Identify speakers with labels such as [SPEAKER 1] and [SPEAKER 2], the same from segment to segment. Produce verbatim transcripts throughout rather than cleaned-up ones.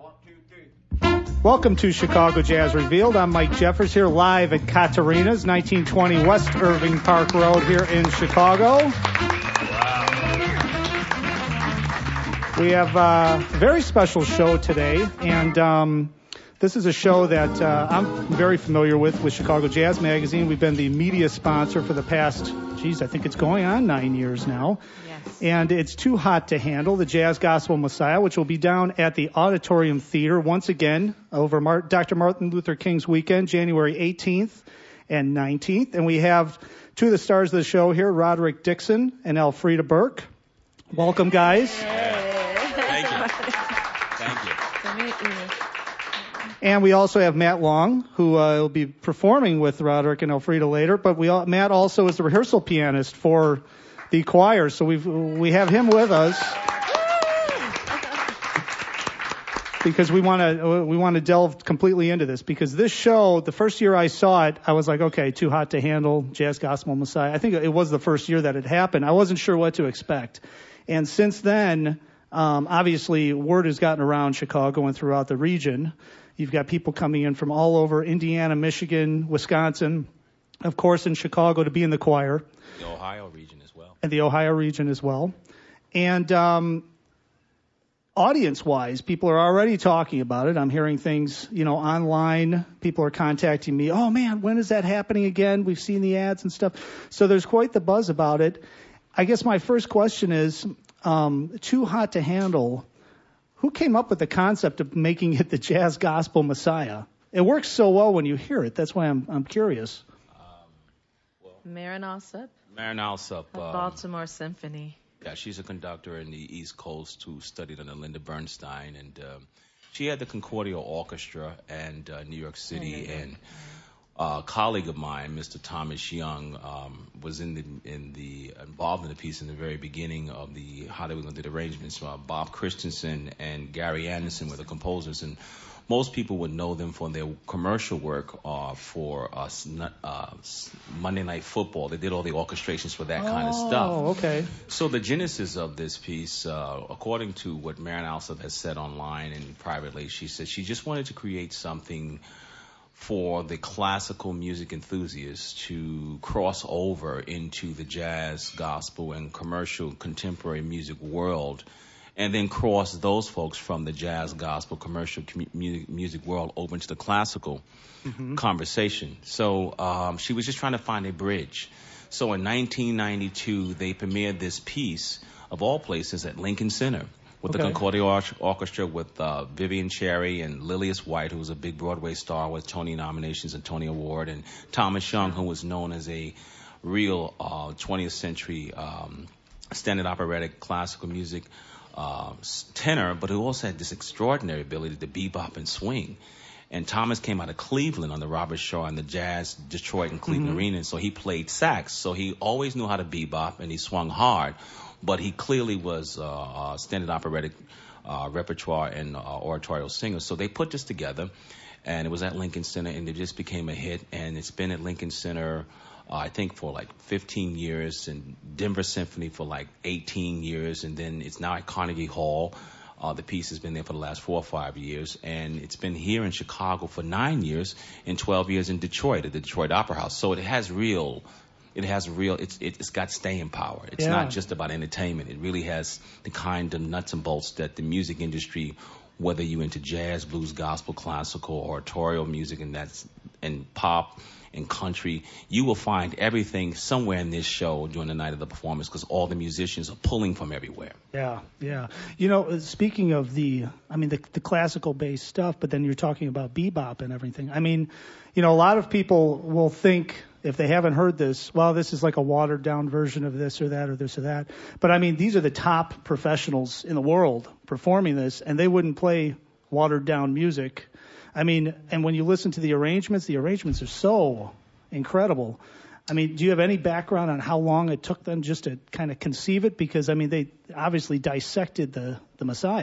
[SPEAKER 1] Welcome to Chicago Jazz Revealed. I'm Mike Jeffers here live at Katarina's, nineteen twenty West Irving Park Road here in Chicago. Wow. We have a very special show today, and um, this is a show that uh, I'm very familiar with, with Chicago Jazz Magazine. We've been the media sponsor for the past, geez, I think it's going on nine years now. Yes. And it's Too Hot to Handle, the Jazz Gospel Messiah, which will be down at the Auditorium Theater once again over Mar- Doctor Martin Luther King's weekend, January eighteenth and nineteenth. And we have two of the stars of the show here, Roderick Dixon and Elfrida Burke. Welcome, guys.
[SPEAKER 2] Thank you. Thank you.
[SPEAKER 3] Good to meet you.
[SPEAKER 1] And we also have Matt Long, who uh, will be performing with Roderick and Elfrida later. But we all, Matt also is the rehearsal pianist for the choir, so we we have him with us because we want to we want to delve completely into this, because this show, the first year I saw it, I was like, okay, Too Hot to Handle, Jazz Gospel Messiah. I think it was the first year that it happened. I wasn't sure what to expect, and since then, um, obviously, word has gotten around Chicago and throughout the region. You've got people coming in from all over Indiana, Michigan, Wisconsin, of course, in Chicago to be in the choir.
[SPEAKER 2] The Ohio region as well.
[SPEAKER 1] And the Ohio region as well. And um, audience-wise, people are already talking about it. I'm hearing things, you know, online. People are contacting me. Oh, man, when is that happening again? We've seen the ads and stuff. So there's quite the buzz about it. I guess my first question is, um, Too Hot to Handle, who came up with the concept of making it the Jazz Gospel Messiah? It works so well when you hear it. That's why I'm I'm curious.
[SPEAKER 3] Maren Alsop.
[SPEAKER 2] Maren Alsop.
[SPEAKER 3] Of
[SPEAKER 2] um,
[SPEAKER 3] Baltimore Symphony.
[SPEAKER 2] Yeah, she's a conductor in the East Coast who studied under Linda Bernstein, and um, she had the Concordia Orchestra and uh, New York City, mm-hmm. and uh, a colleague of mine, Mister Thomas Young, um, was in the in the involved in the piece in the very beginning of the how they were going to do the arrangements. Uh, Bob Christensen and Gary Anderson were the composers, and most people would know them for their commercial work uh, for uh, uh, Monday Night Football. They did all the orchestrations for that
[SPEAKER 1] oh,
[SPEAKER 2] kind of stuff.
[SPEAKER 1] Oh, okay.
[SPEAKER 2] So the genesis of this piece, uh, according to what Maren Alsop has said online and privately, she said she just wanted to create something for the classical music enthusiasts to cross over into the jazz, gospel, and commercial contemporary music world, and then cross those folks from the jazz, gospel, commercial music, music world over into the classical mm-hmm. conversation. So um, she was just trying to find a bridge. So in nineteen ninety-two, they premiered this piece, of all places, at Lincoln Center with okay. the Concordia Orchestra with uh, Vivian Cherry and Lillias White, who was a big Broadway star with Tony nominations and Tony Award, and Thomas Young, who was known as a real uh, twentieth century um, standard operatic classical music Uh, tenor, but who also had this extraordinary ability to bebop and swing. And Thomas came out of Cleveland on the Robert Shaw and the Jazz Detroit and Cleveland mm-hmm. Arena, and so he played sax. So he always knew how to bebop, and he swung hard, but he clearly was uh, a standard operatic uh, repertoire and uh, oratorio singer. So they put this together, and it was at Lincoln Center, and it just became a hit, and it's been at Lincoln Center Uh, I think for like fifteen years, and Denver Symphony for like eighteen years, and then it's now at Carnegie Hall. Uh, the piece has been there for the last four or five years, and it's been here in Chicago for nine years and twelve years in Detroit at the Detroit Opera House. So it has real, it has real, it's it's got staying power. It's
[SPEAKER 1] yeah.
[SPEAKER 2] not just about entertainment. It really has the kind of nuts and bolts that the music industry, whether you're into jazz, blues, gospel, classical, oratorio music, and that's and pop and country, you will find everything somewhere in this show during the night of the performance, because all the musicians are pulling from everywhere.
[SPEAKER 1] Yeah, yeah. You know, speaking of the, I mean, the, the classical-based stuff, but then you're talking about bebop and everything. I mean, you know, a lot of people will think, if they haven't heard this, well, this is like a watered-down version of this or that or this or that. But, I mean, these are the top professionals in the world performing this, and they wouldn't play watered-down music. I mean, and when you listen to the arrangements, the arrangements are so incredible. I mean, do you have any background on how long it took them just to kind of conceive it? Because, I mean, they obviously dissected the, the Messiah.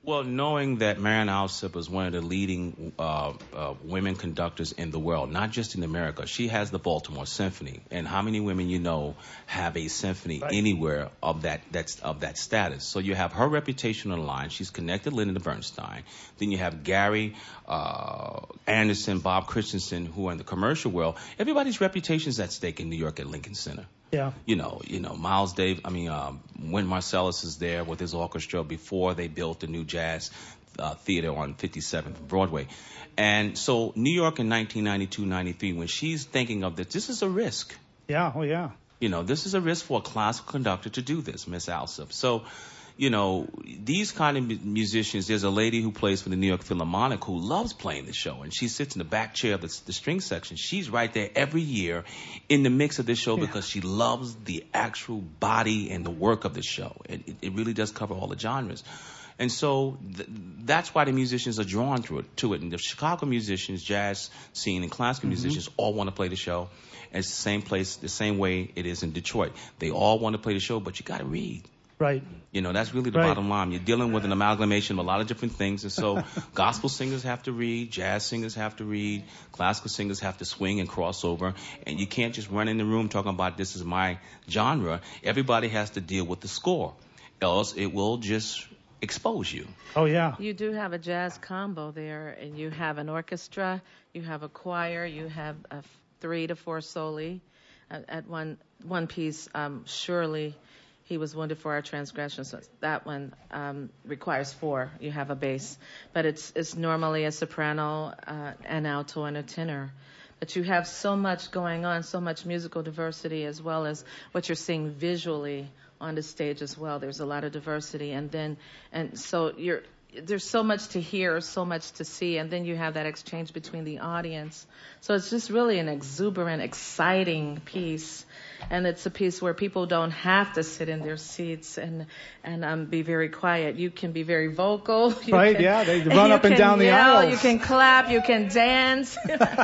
[SPEAKER 2] Well, knowing that Marian Alsop is one of the leading uh, uh, women conductors in the world, not just in America. She has the Baltimore Symphony, and how many women you know have a symphony right. anywhere of that that's of that status? So you have her reputation on the line. She's connected Linda Bernstein. Then you have Gary uh, Anderson, Bob Christensen, who are in the commercial world. Everybody's reputation is at stake in New York at Lincoln Center.
[SPEAKER 1] Yeah.
[SPEAKER 2] You know, you know, Miles Davis, I mean, um, when Marcellus is there with his orchestra before they built the new jazz uh, theater on fifty-seventh Broadway. And so New York in nineteen ninety-two, ninety-three, when she's thinking of this, this is a risk.
[SPEAKER 1] Yeah, oh yeah.
[SPEAKER 2] You know, this is a risk for a classical conductor to do this, Miss Alsop. So, you know, these kind of musicians, there's a lady who plays for the New York Philharmonic who loves playing the show, and she sits in the back chair of the, the string section. She's right there every year in the mix of this show yeah. because she loves the actual body and the work of the show. It, it, it really does cover all the genres. And so th- that's why the musicians are drawn to it, to it. And the Chicago musicians, jazz scene, and classical mm-hmm. musicians all want to play the show. And it's the same place, the same way it is in Detroit. They all want to play the show, but you got to read.
[SPEAKER 1] Right.
[SPEAKER 2] You know, that's really the
[SPEAKER 1] right.
[SPEAKER 2] bottom line. You're dealing with an amalgamation of a lot of different things. And so gospel singers have to read, jazz singers have to read, classical singers have to swing and cross over. And you can't just run in the room talking about this is my genre. Everybody has to deal with the score. Else it will just expose you.
[SPEAKER 1] Oh, yeah.
[SPEAKER 3] You do have a jazz combo there, and you have an orchestra, you have a choir, you have a f- three to four soli. At, at one one piece, um, surely he was wounded for our transgressions. So that one um, requires four. You have a bass, but it's it's normally a soprano, uh, an alto, and a tenor. But you have so much going on, so much musical diversity, as well as what you're seeing visually on the stage as well. There's a lot of diversity, and then and so you're there's so much to hear, so much to see, and then you have that exchange between the audience. So it's just really an exuberant, exciting piece. And it's a piece where people don't have to sit in their seats and and um, be very quiet. You can be very vocal. You
[SPEAKER 1] right,
[SPEAKER 3] can,
[SPEAKER 1] yeah, they run up and down the
[SPEAKER 3] yell,
[SPEAKER 1] aisles.
[SPEAKER 3] You can clap, you can dance.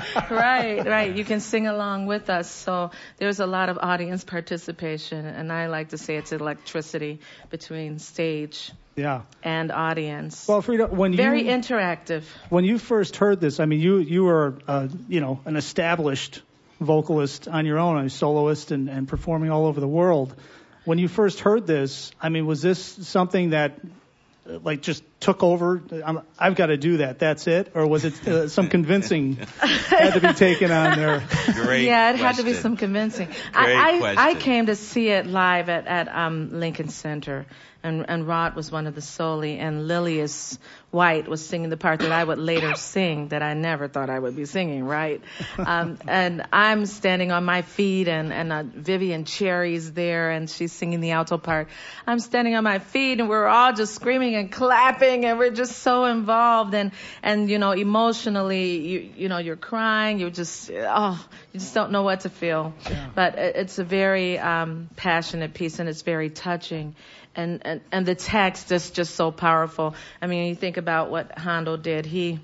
[SPEAKER 3] right, right. You can sing along with us. So there's a lot of audience participation, and I like to say it's electricity between stage
[SPEAKER 1] yeah.
[SPEAKER 3] and audience.
[SPEAKER 1] Well, Frida, when
[SPEAKER 3] very
[SPEAKER 1] you,
[SPEAKER 3] interactive.
[SPEAKER 1] When you first heard this, I mean, you you were uh, you know an established vocalist on your own, a soloist, and, and performing all over the world. When you first heard this, I mean, was this something that uh, like just took over? I'm, I've got to do that. That's it, or was it uh, some convincing had to be taken on there?
[SPEAKER 2] Great
[SPEAKER 3] yeah, it
[SPEAKER 2] question.
[SPEAKER 3] had to be some convincing.
[SPEAKER 2] Great
[SPEAKER 3] I, I,
[SPEAKER 2] question.
[SPEAKER 3] I came to see it live at at um, Lincoln Center. And, and Rod was one of the soli, and Lilius White was singing the part that I would later sing that I never thought I would be singing, right? Um, and I'm standing on my feet, and, and uh, Vivian Cherry's there, and she's singing the alto part. I'm standing on my feet, and we're all just screaming and clapping, and we're just so involved, and, and you know, emotionally, you, you know, you're crying, you're just, oh, you just don't know what to feel.
[SPEAKER 1] Yeah.
[SPEAKER 3] But it's a very um, passionate piece, and it's very touching. And, and, and the text is just so powerful. I mean, you think about what Handel did. He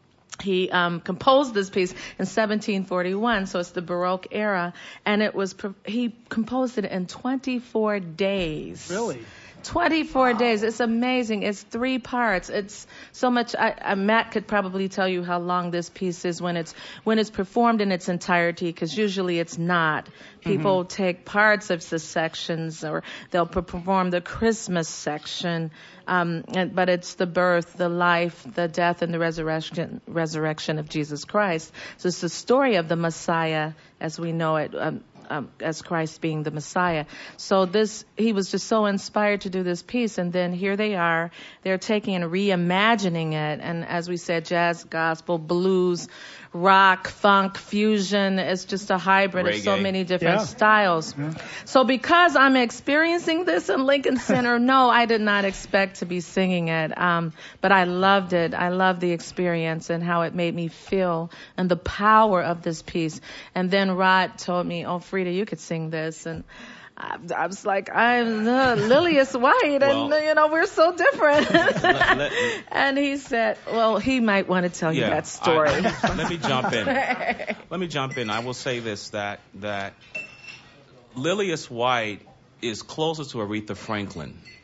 [SPEAKER 3] he um, composed this piece in seventeen forty-one, so it's the Baroque era, and it was he composed it in twenty-four days.
[SPEAKER 1] Really?
[SPEAKER 3] twenty-four wow. days. It's amazing. It's three parts. It's so much. I, I, Matt could probably tell you how long this piece is when it's when it's performed in its entirety, because usually it's not. People mm-hmm. take parts of the sections, or they'll perform the Christmas section. Um, and, but it's the birth, the life, the death, and the resurrection resurrection of Jesus Christ. So it's the story of the Messiah as we know it. Um, Um, as Christ being the Messiah. So this, he was just so inspired to do this piece, and then here they are, they're taking and reimagining it, and as we said, jazz, gospel, blues, rock, funk, fusion, it's just a hybrid
[SPEAKER 2] Reggae.
[SPEAKER 3] of so many different
[SPEAKER 1] Yeah.
[SPEAKER 3] styles.
[SPEAKER 1] Yeah.
[SPEAKER 3] So because I'm experiencing this in Lincoln Center, no, I did not expect to be singing it, um, but I loved it. I loved the experience and how it made me feel, and the power of this piece. And then Rod told me, oh, Frida, you could sing this, and I, I was like, I'm uh, Lilius White, and
[SPEAKER 2] Well,
[SPEAKER 3] you know, we're so different.
[SPEAKER 2] let, let,
[SPEAKER 3] and he said, well, he might want to tell
[SPEAKER 2] yeah,
[SPEAKER 3] you that story.
[SPEAKER 2] I, I, let me jump in. Let me jump in. I will say this, that that Lilius White is closer to Aretha Franklin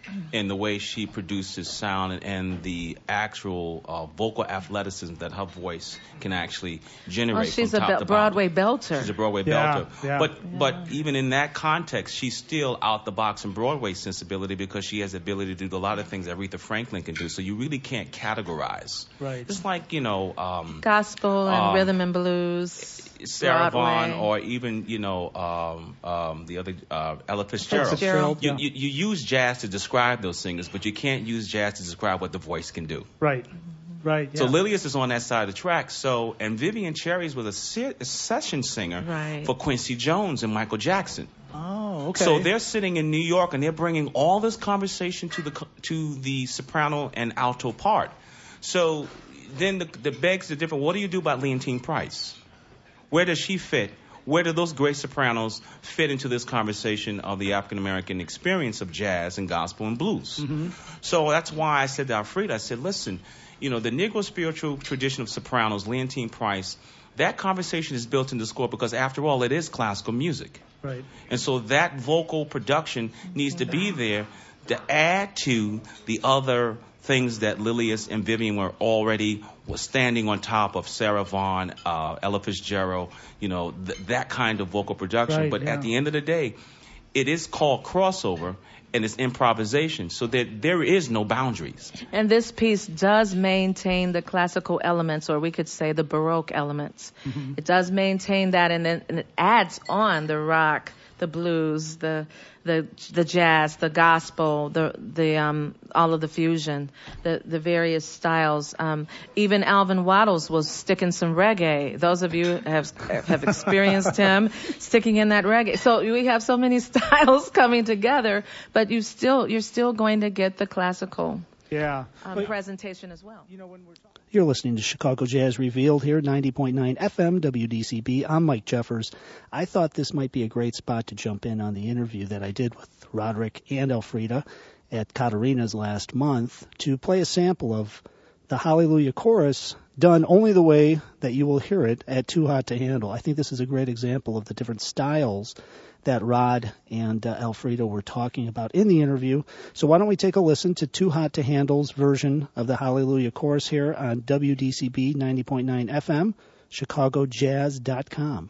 [SPEAKER 2] in the way she produces sound and, and the actual uh, vocal athleticism that her voice can actually generate.
[SPEAKER 3] Well, she's
[SPEAKER 2] from
[SPEAKER 3] a
[SPEAKER 2] top
[SPEAKER 3] be-
[SPEAKER 2] to
[SPEAKER 3] Broadway
[SPEAKER 2] bottom.
[SPEAKER 3] belter.
[SPEAKER 2] She's a Broadway
[SPEAKER 1] Yeah,
[SPEAKER 2] belter.
[SPEAKER 1] yeah.
[SPEAKER 2] But
[SPEAKER 3] Yeah.
[SPEAKER 2] but even in that context, she's still out the box in Broadway sensibility because she has the ability to do a lot of things that Aretha Franklin can do. So you really can't categorize.
[SPEAKER 1] Right.
[SPEAKER 2] It's like, you know, um,
[SPEAKER 3] Gospel and
[SPEAKER 2] Um,
[SPEAKER 3] rhythm and blues.
[SPEAKER 2] Sarah Vaughan,
[SPEAKER 3] Broadway.
[SPEAKER 2] or even, you know, um, um, the other uh, Ella Fitzgerald.
[SPEAKER 3] Fitzgerald.
[SPEAKER 2] You,
[SPEAKER 1] yeah.
[SPEAKER 2] you, you use jazz to describe those singers, but you can't use jazz to describe what the voice can do.
[SPEAKER 1] Right. Right. Yeah.
[SPEAKER 2] So Lilius is on that side of the track. So, and Vivian Cherries was a, se- a session singer
[SPEAKER 3] Right.
[SPEAKER 2] for Quincy Jones and Michael Jackson.
[SPEAKER 1] Oh, okay.
[SPEAKER 2] So they're sitting in New York and they're bringing all this conversation to the co- to the soprano and alto part. So then the, the begs the different. What do you do about Leontine Price? Where does she fit? Where do those great sopranos fit into this conversation of the African American experience of jazz and gospel and blues?
[SPEAKER 1] Mm-hmm.
[SPEAKER 2] So that's why I said to Alfreda, I said, listen, you know, the Negro spiritual tradition of sopranos, Leontine Price, that conversation is built into the score because, after all, it is classical music.
[SPEAKER 1] Right.
[SPEAKER 2] And so that vocal production needs to be there to add to the other things that Lilius and Vivian were already was standing on top of. Sarah Vaughan, uh, Ella Fitzgerald, you know, th- that kind of vocal production.
[SPEAKER 1] Right,
[SPEAKER 2] but
[SPEAKER 1] yeah.
[SPEAKER 2] at the end of the day, it is called crossover and it's improvisation. So that there is no boundaries.
[SPEAKER 3] And this piece does maintain the classical elements, or we could say the Baroque elements.
[SPEAKER 1] Mm-hmm.
[SPEAKER 3] It does maintain that, and, then, and it adds on the rock, the blues, the the the jazz, the gospel, the the um all of the fusion, the the various styles. Um, even Alvin Waddles was sticking some reggae. Those of you have have experienced him sticking in that reggae. So we have so many styles coming together, but you still you're still going to get the classical
[SPEAKER 1] Yeah.
[SPEAKER 3] um,
[SPEAKER 1] But,
[SPEAKER 3] presentation as well.
[SPEAKER 1] you know, when we're talking
[SPEAKER 4] You're listening to Chicago Jazz Revealed here, ninety point nine F M W D C B. I'm Mike Jeffers. I thought this might be a great spot to jump in on the interview that I did with Roderick and Alfreda at Katarina's last month to play a sample of the Hallelujah Chorus done only the way that you will hear it at Too Hot to Handle. I think this is a great example of the different styles that Rod and uh, Alfreda were talking about in the interview. So why don't we take a listen to Too Hot to Handle's version of the Hallelujah Chorus here on W D C B ninety point nine F M, chicago jazz dot com.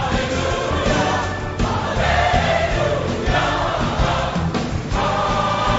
[SPEAKER 5] Hallelujah, hallelujah.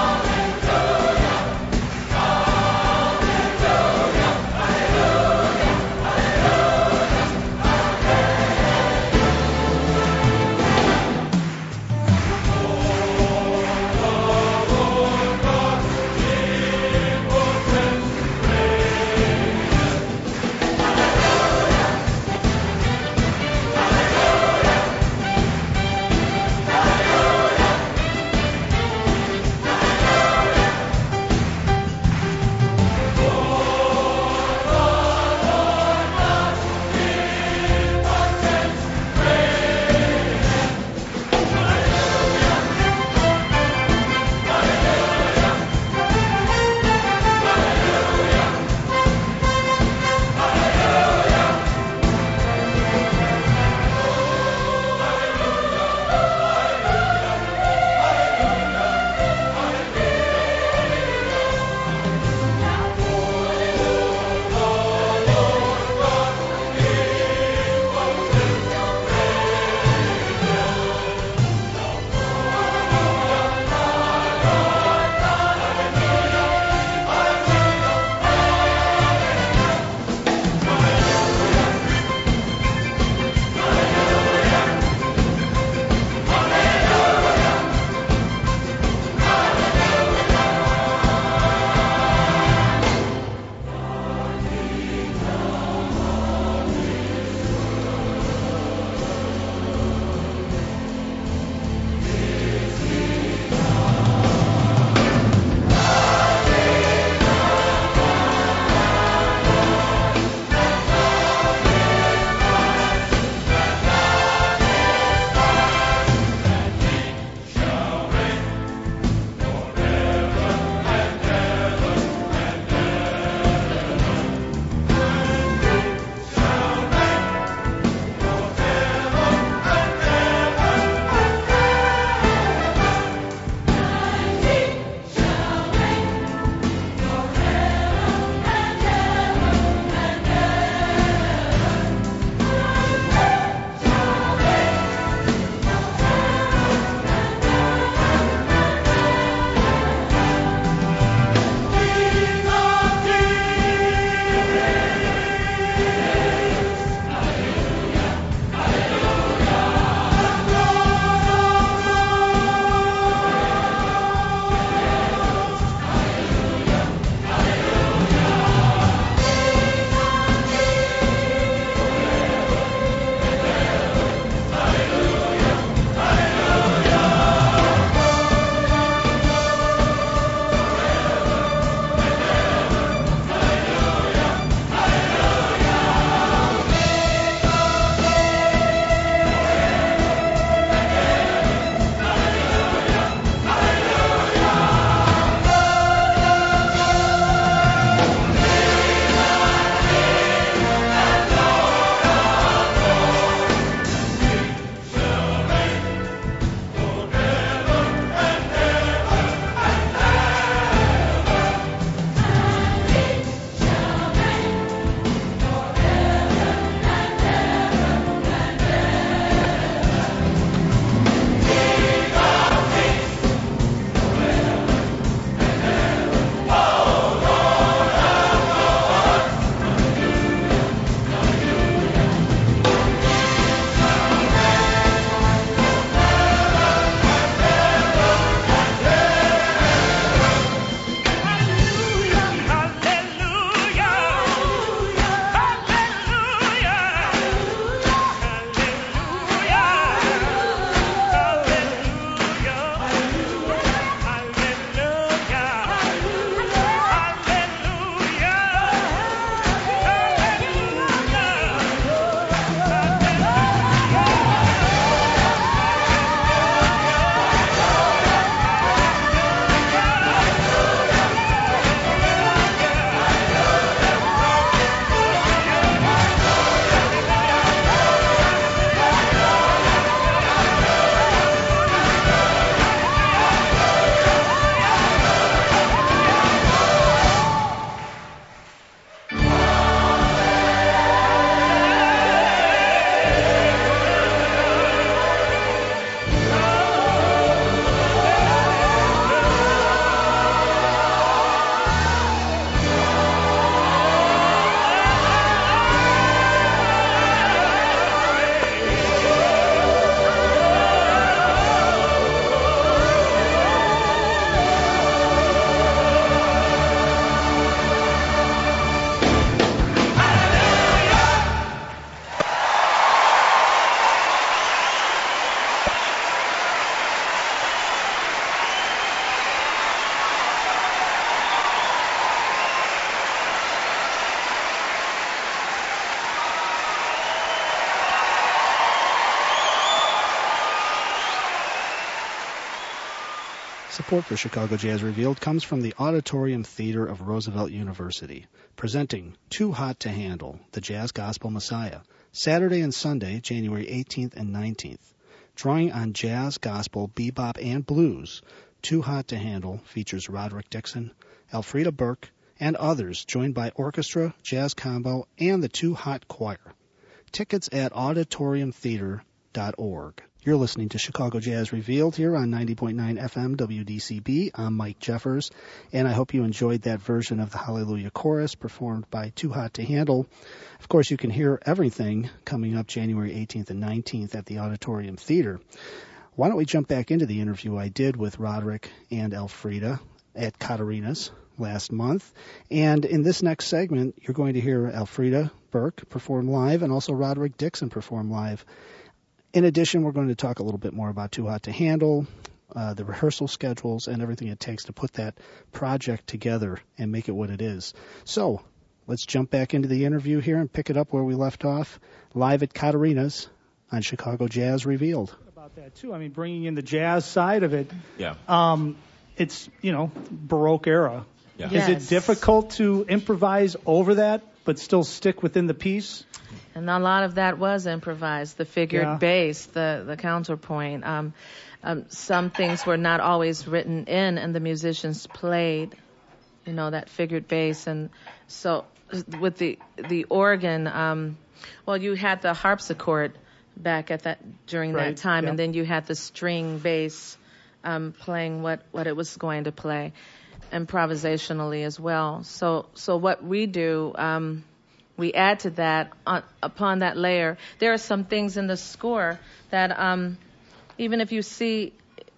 [SPEAKER 4] Support for Chicago Jazz Revealed comes from the Auditorium Theater of Roosevelt University, presenting Too Hot to Handle, the Jazz Gospel Messiah, Saturday and Sunday, January eighteenth and nineteenth. Drawing on jazz, gospel, bebop, and blues, Too Hot to Handle features Roderick Dixon, Elfrida Burke, and others, joined by orchestra, jazz combo, and the Too Hot Choir. Tickets at auditorium theater dot org. You're listening to Chicago Jazz Revealed here on ninety point nine F M W D C B. I'm Mike Jeffers, and I hope you enjoyed that version of the Hallelujah Chorus performed by Too Hot to Handle. Of course, you can hear everything coming up January eighteenth and nineteenth at the Auditorium Theater. Why don't we jump back into the interview I did with Roderick and Elfrida at Katarina's last month. And in this next segment, you're going to hear Elfrida Burke perform live and also Roderick Dixon perform live. In addition, we're going to talk a little bit more about Too Hot to Handle, uh, the rehearsal schedules, and everything it takes to put that project together and make it what it is. So let's jump back into the interview here and pick it up where we left off, live at Katarina's on Chicago Jazz Revealed.
[SPEAKER 1] About that, too. I mean, bringing in the jazz side of it.
[SPEAKER 2] Yeah.
[SPEAKER 1] Um, it's, you know, Baroque era.
[SPEAKER 2] Yeah.
[SPEAKER 3] Yes.
[SPEAKER 1] Is it difficult to improvise over that, but still stick within the piece?
[SPEAKER 3] And a lot of that was improvised, the figured
[SPEAKER 1] Yeah.
[SPEAKER 3] bass, the, the counterpoint. Um, um, some things were not always written in, and the musicians played, you know, that figured bass. And so with the the organ, um, well, you had the harpsichord back at that during
[SPEAKER 1] Right,
[SPEAKER 3] that time,
[SPEAKER 1] yeah.
[SPEAKER 3] and then you had the string bass um, playing what, what it was going to play, improvisationally as well. So so what we do... Um, We add to that on, upon that layer. There are some things in the score that um, even if you see,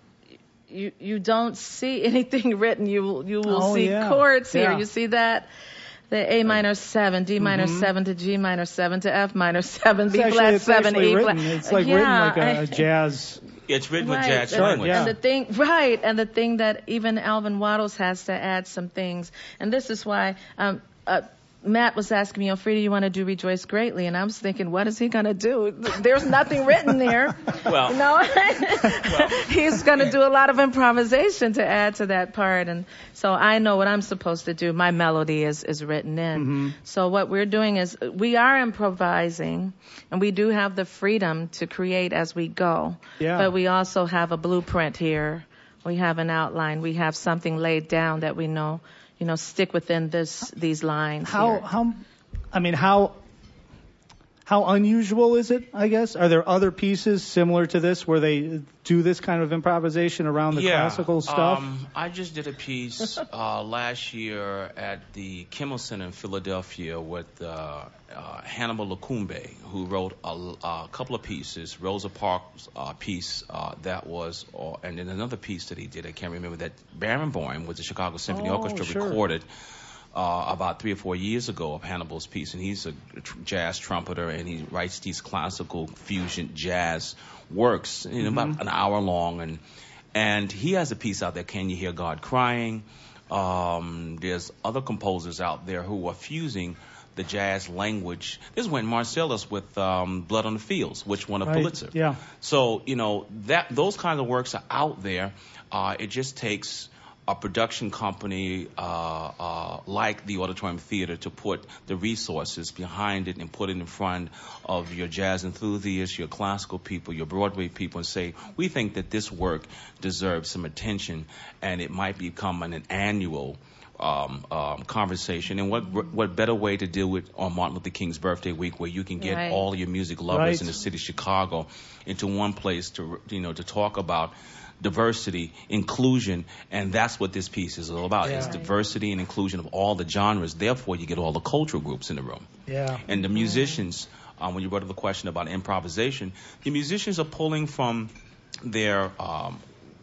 [SPEAKER 3] you you don't see anything written. You will you will
[SPEAKER 1] Oh,
[SPEAKER 3] see
[SPEAKER 1] yeah.
[SPEAKER 3] chords here.
[SPEAKER 1] Yeah.
[SPEAKER 3] You see that the A minor seven, D minor
[SPEAKER 1] Mhm.
[SPEAKER 3] seven to G minor seven to F minor seven,
[SPEAKER 1] It's
[SPEAKER 3] B
[SPEAKER 1] actually,
[SPEAKER 3] flat
[SPEAKER 1] it's
[SPEAKER 3] seven,
[SPEAKER 1] actually
[SPEAKER 3] E
[SPEAKER 1] written.
[SPEAKER 3] flat.
[SPEAKER 1] It's like
[SPEAKER 3] yeah,
[SPEAKER 1] written like a,
[SPEAKER 3] I-
[SPEAKER 1] a jazz.
[SPEAKER 2] It's written with
[SPEAKER 3] Right.
[SPEAKER 2] jazz
[SPEAKER 3] and,
[SPEAKER 2] language.
[SPEAKER 1] yeah.
[SPEAKER 3] and the thing, right, and the thing that even Alvin Waddles has to add some things, and this is why um, uh, Matt was asking me, Elfrida, you want to do Rejoice Greatly? And I was thinking, what is he going to do? There's nothing written there.
[SPEAKER 2] Well,
[SPEAKER 3] you know? He's going to do a lot of improvisation to add to that part. And so I know what I'm supposed to do. My melody is, is written in.
[SPEAKER 1] Mm-hmm.
[SPEAKER 3] So what we're doing is we are improvising, and we do have the freedom to create as we go.
[SPEAKER 1] Yeah.
[SPEAKER 3] But we also have a blueprint here. We have an outline. We have something laid down that we know, you know, stick within this these lines.
[SPEAKER 1] How
[SPEAKER 3] here.
[SPEAKER 1] how I mean how how unusual is it, I guess? Are there other pieces similar to this where they do this kind of improvisation around the
[SPEAKER 2] yeah,
[SPEAKER 1] classical stuff?
[SPEAKER 2] Um, I just did a piece uh, last year at the Kimmel Center in Philadelphia with uh, uh, Hannibal Lacumbe, who wrote a, a couple of pieces. Rosa Parks' uh, piece uh, that was, uh, and then another piece that he did. I can't remember that. Barenboim with the Chicago Symphony
[SPEAKER 1] Oh,
[SPEAKER 2] Orchestra
[SPEAKER 1] sure.
[SPEAKER 2] recorded. Uh, about three or four years ago of Hannibal's piece, and he's a tr- jazz trumpeter, and he writes these classical fusion jazz works, you know,
[SPEAKER 1] Mm-hmm.
[SPEAKER 2] about an hour long, and and he has a piece out there, Can You Hear God Crying? Um, there's other composers out there who are fusing the jazz language. This went Marcellus with um, Blood on the Fields, which won a
[SPEAKER 1] Right,
[SPEAKER 2] Pulitzer.
[SPEAKER 1] yeah.
[SPEAKER 2] So, you know, that those kinds of works are out there. Uh, it just takes a production company uh, uh, like the Auditorium Theater to put the resources behind it and put it in front of your jazz enthusiasts, your classical people, your Broadway people, and say, we think that this work deserves some attention, and it might become an, an annual um, um, conversation. And what what better way to do it on Martin Luther King's birthday week, where you can get
[SPEAKER 3] Right.
[SPEAKER 2] all your music lovers
[SPEAKER 1] Right.
[SPEAKER 2] in the city of Chicago into one place to, you know, to talk about diversity, inclusion, and that's what this piece is all about.
[SPEAKER 1] Yeah.
[SPEAKER 2] It's diversity and inclusion of all the genres. Therefore, you get all the cultural groups in the room.
[SPEAKER 1] Yeah.
[SPEAKER 2] And the musicians, um, when you brought up the question about improvisation, the musicians are pulling from their um,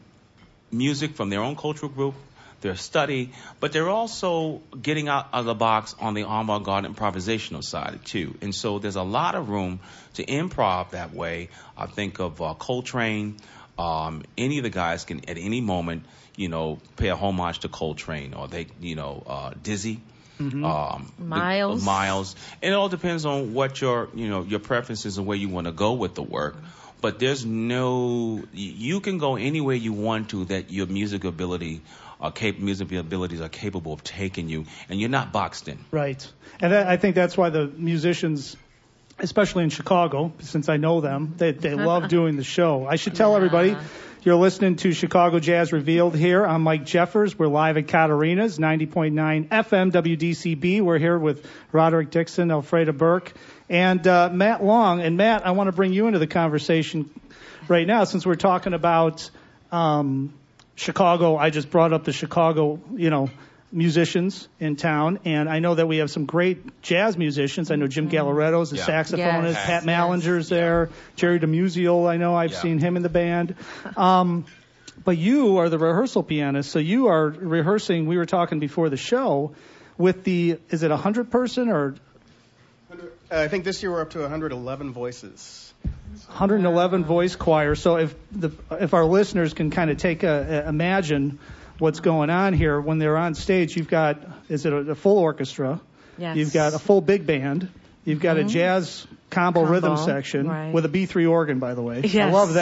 [SPEAKER 2] music, from their own cultural group, their study, but they're also getting out of the box on the avant-garde improvisational side too. And so there's a lot of room to improv that way. I think of uh, Coltrane. Um, any of the guys can at any moment, you know, pay a homage to Coltrane, or they, you know, uh, Dizzy. Mm-hmm. Um,
[SPEAKER 3] miles.
[SPEAKER 2] The, miles. And it all depends on what your, you know, your preferences and where you want to go with the work. But there's no, you can go anywhere you want to that your music ability, uh, cap- music abilities are capable of taking you, and you're not boxed in.
[SPEAKER 1] Right. And I, I think that's why the musicians, especially in Chicago, since I know them, they, they love doing the show. I should tell
[SPEAKER 3] Yeah.
[SPEAKER 1] everybody, you're listening to Chicago Jazz Revealed here. I'm Mike Jeffers. We're live at Katarina's, ninety point nine F M W D C B. We're here with Roderick Dixon, Elfreda Burke, and uh, Matt Long. And Matt, I want to bring you into the conversation right now since we're talking about um, Chicago. I just brought up the Chicago, you know, musicians in town, and I know that we have some great jazz musicians. I know Jim Galleretto's the
[SPEAKER 2] Yeah.
[SPEAKER 1] saxophonist,
[SPEAKER 3] Yes.
[SPEAKER 1] Pat
[SPEAKER 3] Yes.
[SPEAKER 1] Mallinger's there, Jerry DeMusiel, I know I've
[SPEAKER 2] Yeah.
[SPEAKER 1] seen him in the band. Um, but you are the rehearsal pianist, so you are rehearsing, we were talking before the show, with the, is it a hundred person or
[SPEAKER 5] Uh, I think this year we're up to one hundred eleven voices.
[SPEAKER 1] one hundred eleven voice choir. So if the if our listeners can kind of take a, a imagine what's going on here when they're on stage, you've got, is it a, a full orchestra?
[SPEAKER 3] Yes.
[SPEAKER 1] You've got a full big band. You've got
[SPEAKER 3] Mhm.
[SPEAKER 1] a jazz combo,
[SPEAKER 3] Combo,
[SPEAKER 1] rhythm section
[SPEAKER 3] right.
[SPEAKER 1] with a B three organ, by the way. I
[SPEAKER 3] Yes.
[SPEAKER 1] love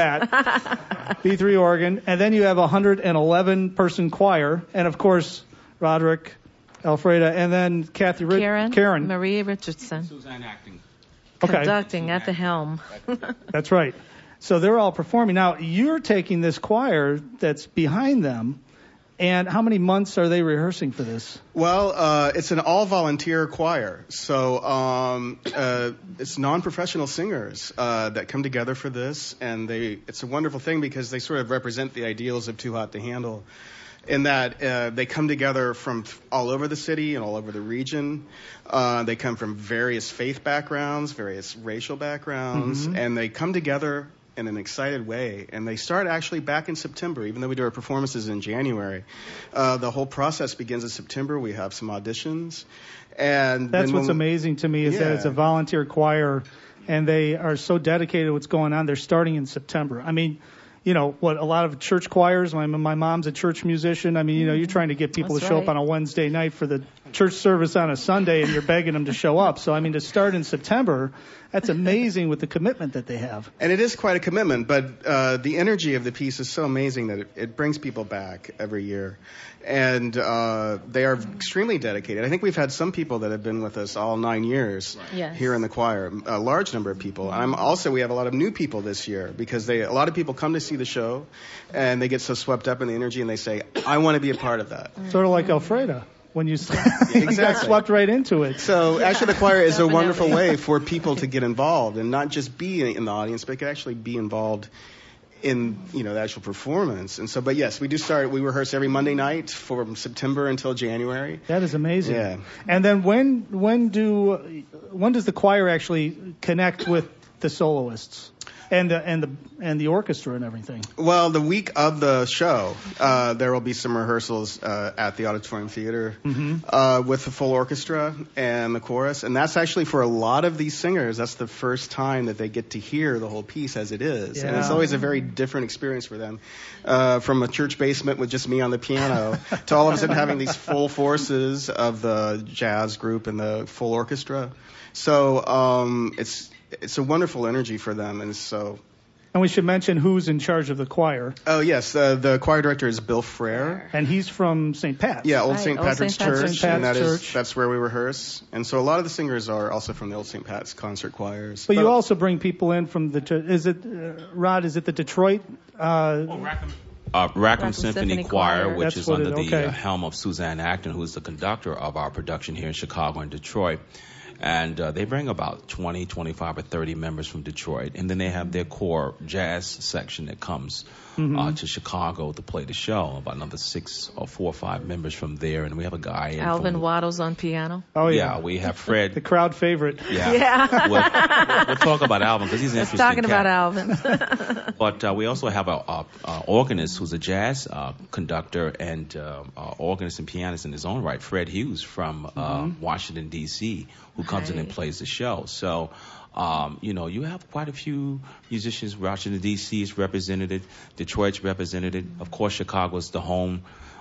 [SPEAKER 1] that. B three organ. And then you have a one hundred eleven person choir. And of course, Roderick, Elfreda, and then Kathy Ri-
[SPEAKER 3] Karen,
[SPEAKER 1] Karen.
[SPEAKER 3] Maria Richardson,
[SPEAKER 2] Suzanne acting.
[SPEAKER 1] Okay.
[SPEAKER 3] conducting at the helm.
[SPEAKER 1] That's right. So they're all performing. Now, you're taking this choir that's behind them, and how many months are they rehearsing for this?
[SPEAKER 5] Well, uh, it's an all-volunteer choir, so um, uh, it's non-professional singers uh, that come together for this, and they it's a wonderful thing because they sort of represent the ideals of Too Hot to Handle, in that uh, they come together from th- all over the city and all over the region. Uh, they come from various faith backgrounds, various racial backgrounds,
[SPEAKER 1] Mhm.
[SPEAKER 5] and they come together in an excited way. And they start actually back in September, even though we do our performances in January. Uh, the whole process begins in September. We have some auditions. And
[SPEAKER 1] That's
[SPEAKER 5] then
[SPEAKER 1] what's
[SPEAKER 5] when-
[SPEAKER 1] amazing to me is that
[SPEAKER 5] Yeah.
[SPEAKER 1] it's a volunteer choir, and they are so dedicated to what's going on. They're starting in September. I mean, you know, what a lot of church choirs, my, my mom's a church musician. I mean, you know, you're trying to get people
[SPEAKER 3] That's
[SPEAKER 1] to show up
[SPEAKER 3] right.
[SPEAKER 1] on a Wednesday night for the church service on a Sunday, and you're begging them to show up. So, I mean, to start in September, that's amazing with the commitment that they have.
[SPEAKER 5] And it is quite a commitment, but uh, the energy of the piece is so amazing that it, it brings people back every year. And uh, they are extremely dedicated. I think we've had some people that have been with us all nine years
[SPEAKER 3] Yes.
[SPEAKER 5] here in the choir, a large number of people. I'm also, we have a lot of new people this year because they, a lot of people come to see the show and they get so swept up in the energy and they say, I want to be a part of that.
[SPEAKER 1] Sort of like Elfreda, when you, you got
[SPEAKER 5] Exactly.
[SPEAKER 1] swept right into it.
[SPEAKER 5] So actually the choir is a
[SPEAKER 3] Definitely.
[SPEAKER 5] wonderful way for people to get involved and not just be in the audience, but could actually be involved in, you know, the actual performance. And so, but yes, we do start, we rehearse every Monday night from September until January.
[SPEAKER 1] That is amazing.
[SPEAKER 5] Yeah.
[SPEAKER 1] And then when when do when does the choir actually connect with the soloists and the and the and the orchestra and everything?
[SPEAKER 5] Well, the week of the show, uh, there will be some rehearsals uh, at the Auditorium Theater
[SPEAKER 1] Mm-hmm.
[SPEAKER 5] uh, with the full orchestra and the chorus. And that's actually for a lot of these singers, that's the first time that they get to hear the whole piece as it is. And it's
[SPEAKER 1] Yeah.
[SPEAKER 5] always a very different experience for them. Uh, from a church basement with just me on the piano to all of a sudden having these full forces of the jazz group and the full orchestra. So um, it's it's a wonderful energy for them. And so...
[SPEAKER 1] And we should mention who's in charge of the choir.
[SPEAKER 5] Oh, yes. Uh, the choir director is Bill Frere.
[SPEAKER 1] And he's from Saint Pat's.
[SPEAKER 5] Yeah, Old
[SPEAKER 3] Right,
[SPEAKER 5] Saint
[SPEAKER 3] Old
[SPEAKER 5] Patrick's
[SPEAKER 3] Saint Patrick's
[SPEAKER 5] Church,
[SPEAKER 1] Church.
[SPEAKER 5] and that is
[SPEAKER 1] Church.
[SPEAKER 5] that's where we rehearse. And so a lot of the singers are also from the Old Saint Pat's concert choirs.
[SPEAKER 1] But you also bring people in from the, is it, uh, Rod, is it the Detroit? Uh,
[SPEAKER 2] Rackham, uh, Rackham Symphony,
[SPEAKER 3] Symphony
[SPEAKER 2] Choir,
[SPEAKER 3] Choir.
[SPEAKER 2] which
[SPEAKER 1] That's
[SPEAKER 2] is
[SPEAKER 1] what
[SPEAKER 2] under
[SPEAKER 1] it-
[SPEAKER 2] the
[SPEAKER 1] okay.
[SPEAKER 2] uh, helm of Suzanne Acton, who is the conductor of our production here in Chicago and Detroit. And uh, they bring about twenty, twenty-five, or thirty members from Detroit. And then they have their core jazz section that comes
[SPEAKER 1] Mm-hmm.
[SPEAKER 2] uh, to Chicago to play the show. About another six or four or five members from there. And we have a guy in
[SPEAKER 3] Alvin
[SPEAKER 2] from,
[SPEAKER 3] Waddles on piano.
[SPEAKER 1] oh, yeah.
[SPEAKER 2] yeah, we have Fred.
[SPEAKER 1] The crowd favorite.
[SPEAKER 2] Yeah.
[SPEAKER 3] Yeah.
[SPEAKER 2] We'll, we'll talk about Alvin because he's an
[SPEAKER 3] Let's
[SPEAKER 2] interesting
[SPEAKER 3] talking
[SPEAKER 2] cat.
[SPEAKER 3] about Alvin.
[SPEAKER 2] But uh, we also have a, a, a organist who's a jazz uh, conductor and uh, uh, organist and pianist in his own right, Fred Hughes from uh, Washington, D C, who comes in and
[SPEAKER 3] Right.
[SPEAKER 2] plays the show. So, um, you know, you have quite a few musicians. Washington, D C is represented, Detroit's represented. Of course, Chicago's the home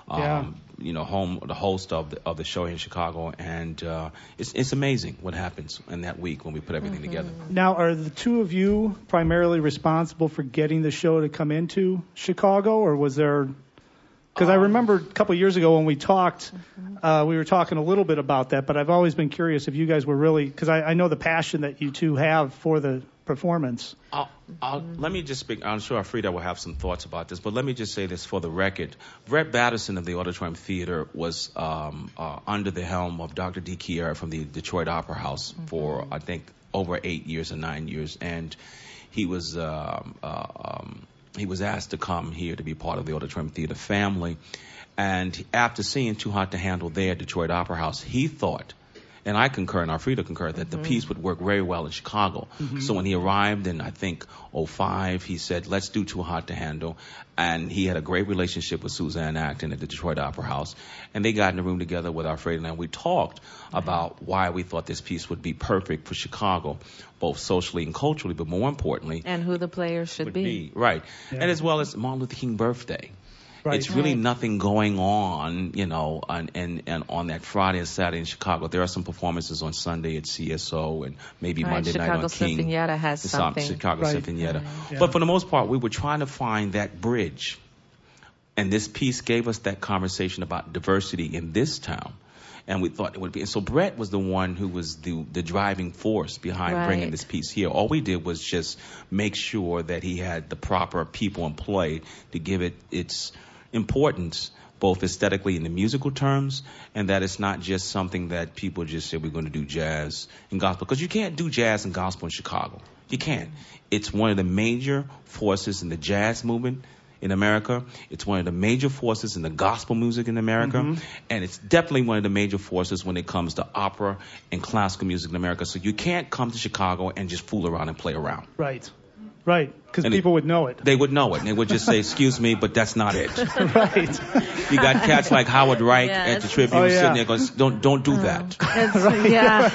[SPEAKER 2] Um,
[SPEAKER 1] Yeah.
[SPEAKER 2] You know, home the host of the of the show here in Chicago, and uh, it's it's amazing what happens in that week when we put everything together.
[SPEAKER 1] Now, are the two of you primarily responsible for getting the show to come into Chicago, or was there? Because I remember a couple of years ago when we talked, uh, we were talking a little bit about that, but I've always been curious if you guys were really, because I, I know the passion that you two have for the performance.
[SPEAKER 2] I'll, I'll, let me just speak. I'm sure Frida will have some thoughts about this, but let me just say this for the record. Brett Batterson of the Auditorium Theater was um, uh, under the helm of Doctor D. Kiera from the Detroit Opera House mm-hmm. for, I think, over eight years or nine years. And he was um, uh, um, he was asked to come here to be part of the Auditorium Theater family. And after seeing Too Hot to Handle there at Detroit Opera House, he thought, and I concur, and Alfreda concurred, that mm-hmm. the piece would work very well in Chicago. Mm-hmm. So when he arrived in, I think, oh five, he said, let's do Too Hot to Handle. And he had a great relationship with Suzanne Acton at the Detroit Opera House. And they got in the room together with Alfreda, and we talked mm-hmm. about why we thought this piece would be perfect for Chicago, both socially and culturally, but more importantly.
[SPEAKER 3] And who the players should
[SPEAKER 2] would
[SPEAKER 3] be.
[SPEAKER 2] be. Right. Yeah. And as well as Martin Luther King birthday. Right. It's really
[SPEAKER 3] right.
[SPEAKER 2] nothing going on, you know, on, and, and on that Friday and Saturday in Chicago. There are some performances on Sunday at C S O and maybe
[SPEAKER 3] right.
[SPEAKER 2] Monday
[SPEAKER 3] Chicago
[SPEAKER 2] night on King.
[SPEAKER 3] Sinfonietta has
[SPEAKER 2] the
[SPEAKER 3] something.
[SPEAKER 2] Chicago
[SPEAKER 1] right.
[SPEAKER 2] Sinfonietta.
[SPEAKER 1] Right. Yeah.
[SPEAKER 2] But for the most part, we were trying to find that bridge. And this piece gave us that conversation about diversity in this town. And we thought it would be. And so Brett was the one who was the the driving force behind
[SPEAKER 3] right.
[SPEAKER 2] bringing this piece here. All we did was just make sure that he had the proper people in play to give it its importance, both aesthetically in the musical terms, and that it's not just something that people just say we're going to do jazz and gospel. Because you can't do jazz and gospel in Chicago. You can't. It's one of the major forces in the jazz movement in America. It's one of the major forces in the gospel music in America. Mm-hmm. And it's definitely one of the major forces when it comes to opera and classical music in America. So you can't come to Chicago and just fool around and play around.
[SPEAKER 1] Right. Right. Because
[SPEAKER 2] And
[SPEAKER 1] people
[SPEAKER 2] it-
[SPEAKER 1] would know it.
[SPEAKER 2] They would know it, and they would just say, excuse me, but that's not it.
[SPEAKER 1] Right.
[SPEAKER 2] You got cats like Howard Wright
[SPEAKER 3] Yeah,
[SPEAKER 2] at the
[SPEAKER 3] it's-
[SPEAKER 2] Tribune
[SPEAKER 1] Oh, yeah.
[SPEAKER 2] sitting there going, don't, don't do that.
[SPEAKER 3] It's, yeah.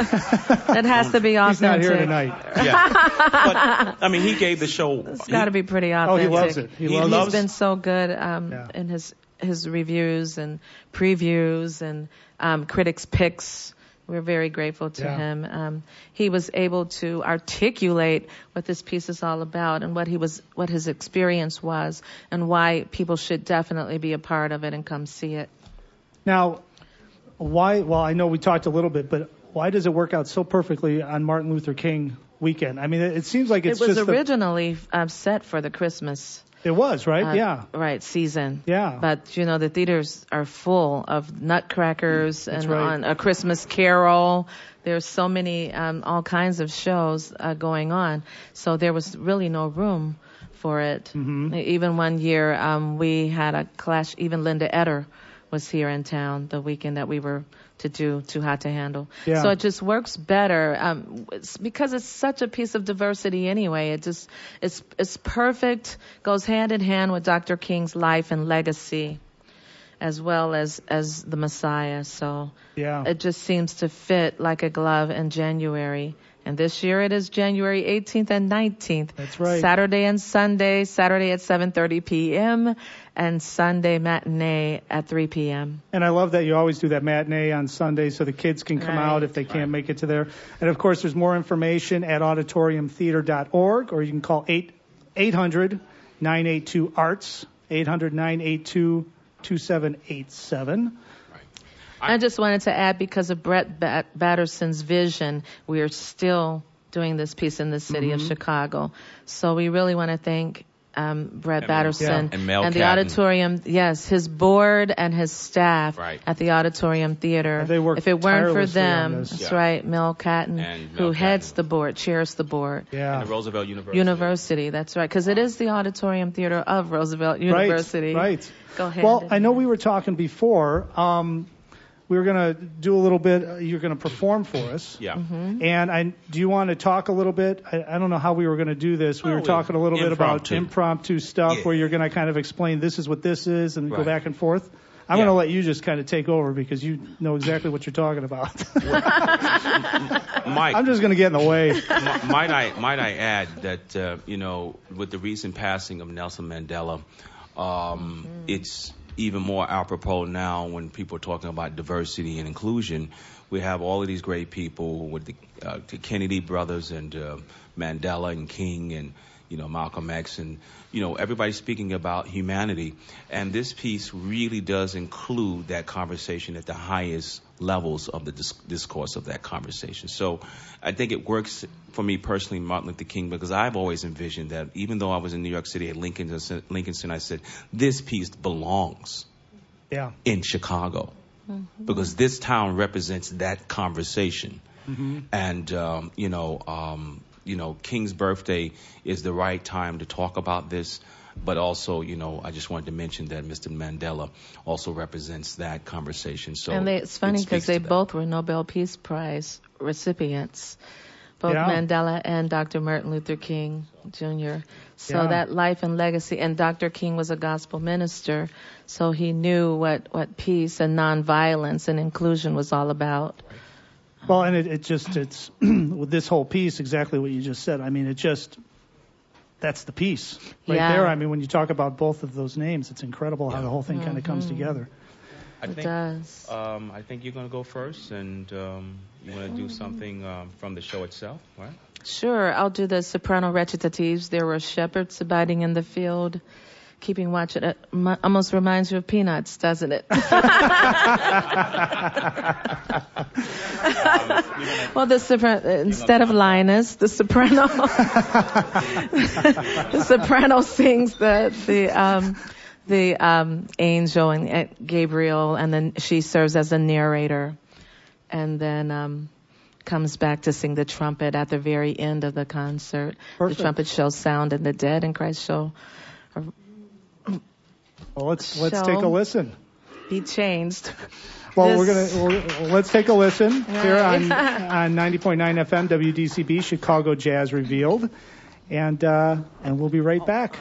[SPEAKER 3] It has to be authentic.
[SPEAKER 1] He's not here tonight.
[SPEAKER 2] Yeah. But, I mean, he gave the show.
[SPEAKER 3] It's got to be pretty
[SPEAKER 1] Oh, he
[SPEAKER 3] authentic.
[SPEAKER 1] loves it. He
[SPEAKER 2] He
[SPEAKER 1] loves
[SPEAKER 2] loves-
[SPEAKER 3] He's been so good um,
[SPEAKER 1] Yeah.
[SPEAKER 3] in his his reviews and previews and um, critics' picks. We're very grateful to
[SPEAKER 1] Yeah.
[SPEAKER 3] him. Um, he was able to articulate what this piece is all about and what he was, what his experience was, and why people should definitely be a part of it and come see it.
[SPEAKER 1] Now, why? Well, I know we talked a little bit, but why does it work out so perfectly on Martin Luther King weekend? I mean, it, it seems like it's
[SPEAKER 3] it was
[SPEAKER 1] just the-
[SPEAKER 3] originally uh, set for the Christmas
[SPEAKER 1] it was right.
[SPEAKER 3] uh,
[SPEAKER 1] yeah.
[SPEAKER 3] right season.
[SPEAKER 1] Yeah.
[SPEAKER 3] But you know the theaters are full of Nutcrackers
[SPEAKER 1] That's
[SPEAKER 3] and
[SPEAKER 1] right.
[SPEAKER 3] on A Christmas Carol. There's so many um, all kinds of shows uh, going on, so there was really no room for it.
[SPEAKER 1] Mm-hmm.
[SPEAKER 3] Even one year um, we had a clash. Even Linda Eder was here in town the weekend that we were to do Too Hot to Handle.
[SPEAKER 1] Yeah.
[SPEAKER 3] So it just works better um, it's because it's such a piece of diversity anyway. It just it's it's perfect, goes hand in hand with Doctor King's life and legacy, as well as as the Messiah. So
[SPEAKER 1] Yeah.
[SPEAKER 3] it just seems to fit like a glove in January. And this year it is January eighteenth and nineteenth.
[SPEAKER 1] That's right.
[SPEAKER 3] Saturday and Sunday. Saturday at seven thirty p.m. and Sunday matinee at three p.m.
[SPEAKER 1] And I love that you always do that matinee on Sunday so the kids can come
[SPEAKER 3] Right.
[SPEAKER 1] out if they can't make it to there. And of course, there's more information at auditorium theater dot org, or you can call eight hundred nine eight two arts, eight hundred nine eight two two seven eight seven.
[SPEAKER 3] I just wanted to add, because of Brett Bat- Batterson's vision, we are still doing this piece in the city
[SPEAKER 1] Mm-hmm.
[SPEAKER 3] of Chicago. So we really want to thank um, Brett
[SPEAKER 2] And-
[SPEAKER 3] Batterson
[SPEAKER 2] yeah. And Mel
[SPEAKER 3] the
[SPEAKER 2] Catton.
[SPEAKER 3] auditorium, yes, his board and his staff
[SPEAKER 2] Right.
[SPEAKER 3] at the Auditorium Theater.
[SPEAKER 1] They work
[SPEAKER 3] if it weren't for
[SPEAKER 1] tirelessly on
[SPEAKER 3] them,
[SPEAKER 1] this.
[SPEAKER 3] that's
[SPEAKER 2] Yeah.
[SPEAKER 3] right, Mel Catton,
[SPEAKER 2] And
[SPEAKER 3] who
[SPEAKER 2] Mel
[SPEAKER 3] heads
[SPEAKER 2] Catton.
[SPEAKER 3] the board, chairs the board.
[SPEAKER 1] Yeah.
[SPEAKER 2] And the Roosevelt University.
[SPEAKER 3] University, that's right, because it is the Auditorium Theater of Roosevelt University.
[SPEAKER 1] Right. Right.
[SPEAKER 3] Go ahead.
[SPEAKER 1] Well, I know we were talking before. Um, we were going to do a little bit. Uh, you're going to perform for us.
[SPEAKER 2] Yeah.
[SPEAKER 3] Mm-hmm.
[SPEAKER 1] And I, do you want to talk a little bit? I, I don't know how we were going to do this. We
[SPEAKER 2] Oh,
[SPEAKER 1] were
[SPEAKER 2] we-
[SPEAKER 1] talking a little bit about
[SPEAKER 2] impromptu.
[SPEAKER 1] impromptu stuff
[SPEAKER 2] Yeah.
[SPEAKER 1] where you're going to kind of explain this is what this is and go
[SPEAKER 2] Right.
[SPEAKER 1] back and forth. I'm
[SPEAKER 2] Yeah.
[SPEAKER 1] going to let you just kind of take over because you know exactly what you're talking about.
[SPEAKER 2] Mike,
[SPEAKER 1] I'm just going to get in the way.
[SPEAKER 2] m- might I might I add that uh, you know, with the recent passing of Nelson Mandela, um, it's even more apropos now when people are talking about diversity and inclusion. We have all of these great people with the, uh, the Kennedy brothers and uh, Mandela and King and, you know, Malcolm X and, you know, everybody speaking about humanity. And this piece really does include that conversation at the highest levels of the dis- discourse of that conversation. So I think it works for me personally, Martin Luther King, because I've always envisioned that even though I was in New York City at Lincoln, Lincoln Center, I said, this piece belongs
[SPEAKER 1] yeah.
[SPEAKER 2] in Chicago. Mm-hmm. Because this town represents that conversation. Mm-hmm. And, um, you know, um, you know, King's birthday is the right time to talk about this. But also, you know, I just wanted to mention that Mister Mandela also represents that conversation. So
[SPEAKER 3] and they, it's funny because
[SPEAKER 2] it
[SPEAKER 3] they
[SPEAKER 2] that.
[SPEAKER 3] both were Nobel Peace Prize recipients, both
[SPEAKER 1] yeah.
[SPEAKER 3] Mandela and Doctor Martin Luther King Junior So
[SPEAKER 1] yeah.
[SPEAKER 3] that life and legacy, and Doctor King was a gospel minister, so he knew what, what peace and nonviolence and inclusion was all about.
[SPEAKER 1] Well, and it, it just, it's, with this whole piece, exactly what you just said. I mean, it just, that's the piece right
[SPEAKER 3] yeah.
[SPEAKER 1] there. I mean, when you talk about both of those names, it's incredible how
[SPEAKER 2] yeah.
[SPEAKER 1] the whole thing
[SPEAKER 3] mm-hmm.
[SPEAKER 1] kind of comes together.
[SPEAKER 2] I
[SPEAKER 3] it
[SPEAKER 2] think,
[SPEAKER 3] does.
[SPEAKER 2] Um, I think you're going to go first, and um, you want to do something um, from the show itself, right?
[SPEAKER 3] Sure. I'll do the soprano recitatives. There were shepherds abiding in the field, keeping watch. It uh, almost reminds you of Peanuts, doesn't it? Well, the soprano, instead of Linus, the soprano, the soprano sings the the um, the um, angel and uh, Gabriel, and then she serves as a narrator, and then um, comes back to sing the trumpet at the very end of the concert.
[SPEAKER 1] Perfect.
[SPEAKER 3] The trumpet shall sound, and the dead in Christ shall.
[SPEAKER 1] Well, let's let's
[SPEAKER 3] shall
[SPEAKER 1] take a listen.
[SPEAKER 3] Be changed.
[SPEAKER 1] Well,
[SPEAKER 3] This-
[SPEAKER 1] we're gonna well, let's take a listen here
[SPEAKER 3] Right.
[SPEAKER 1] on on ninety point nine F M W D C B Chicago Jazz Revealed, and uh, and we'll be right back.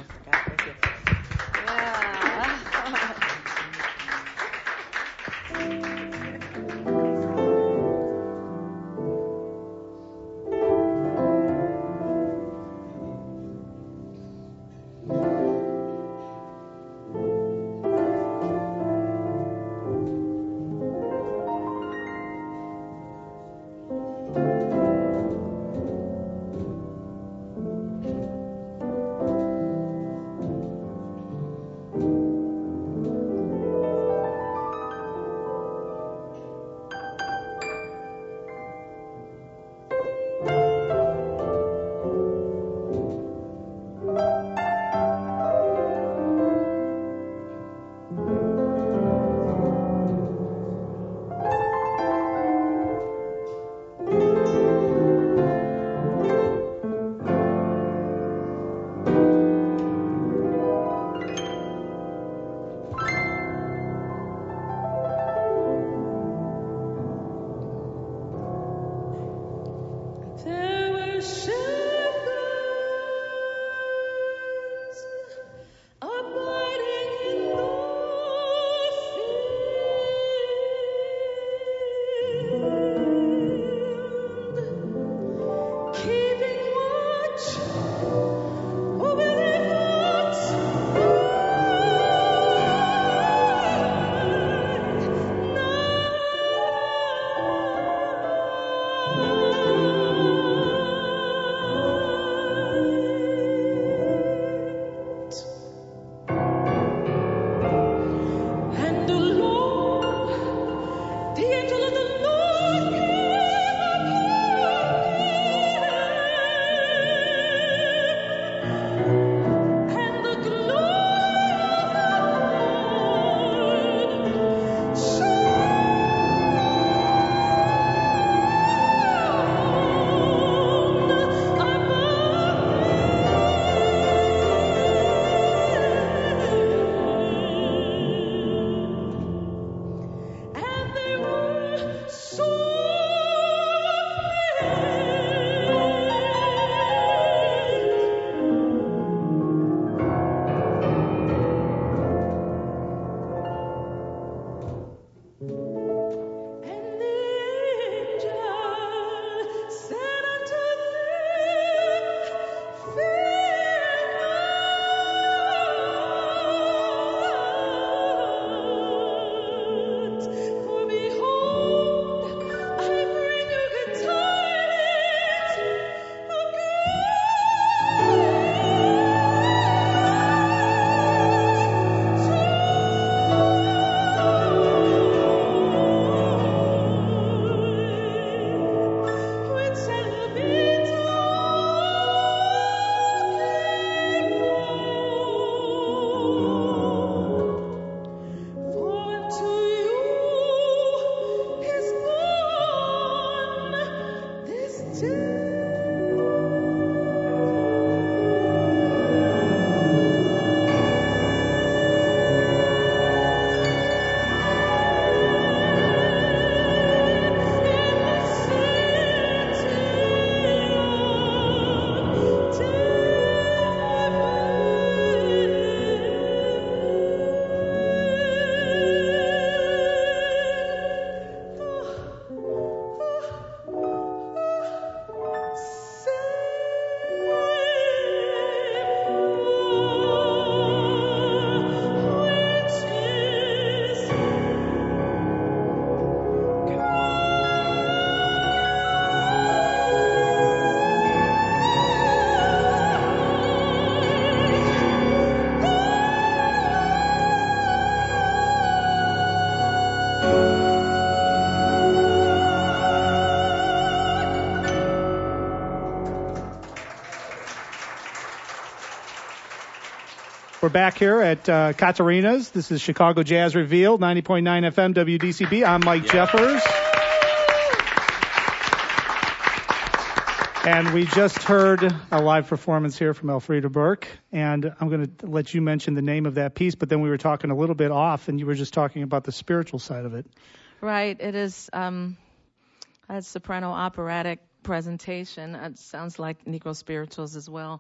[SPEAKER 1] We're back here at uh, Katarina's. This is Chicago Jazz Revealed, ninety point nine F M W D C B. I'm Mike yeah. Jeffers. And we just heard a live performance here from Elfrida Burke. And I'm going to let you mention the name of that piece, but then we were talking a little bit off, and you were just talking about the spiritual side of it.
[SPEAKER 3] Right. It is um, a soprano operatic presentation. It sounds like Negro spirituals as well.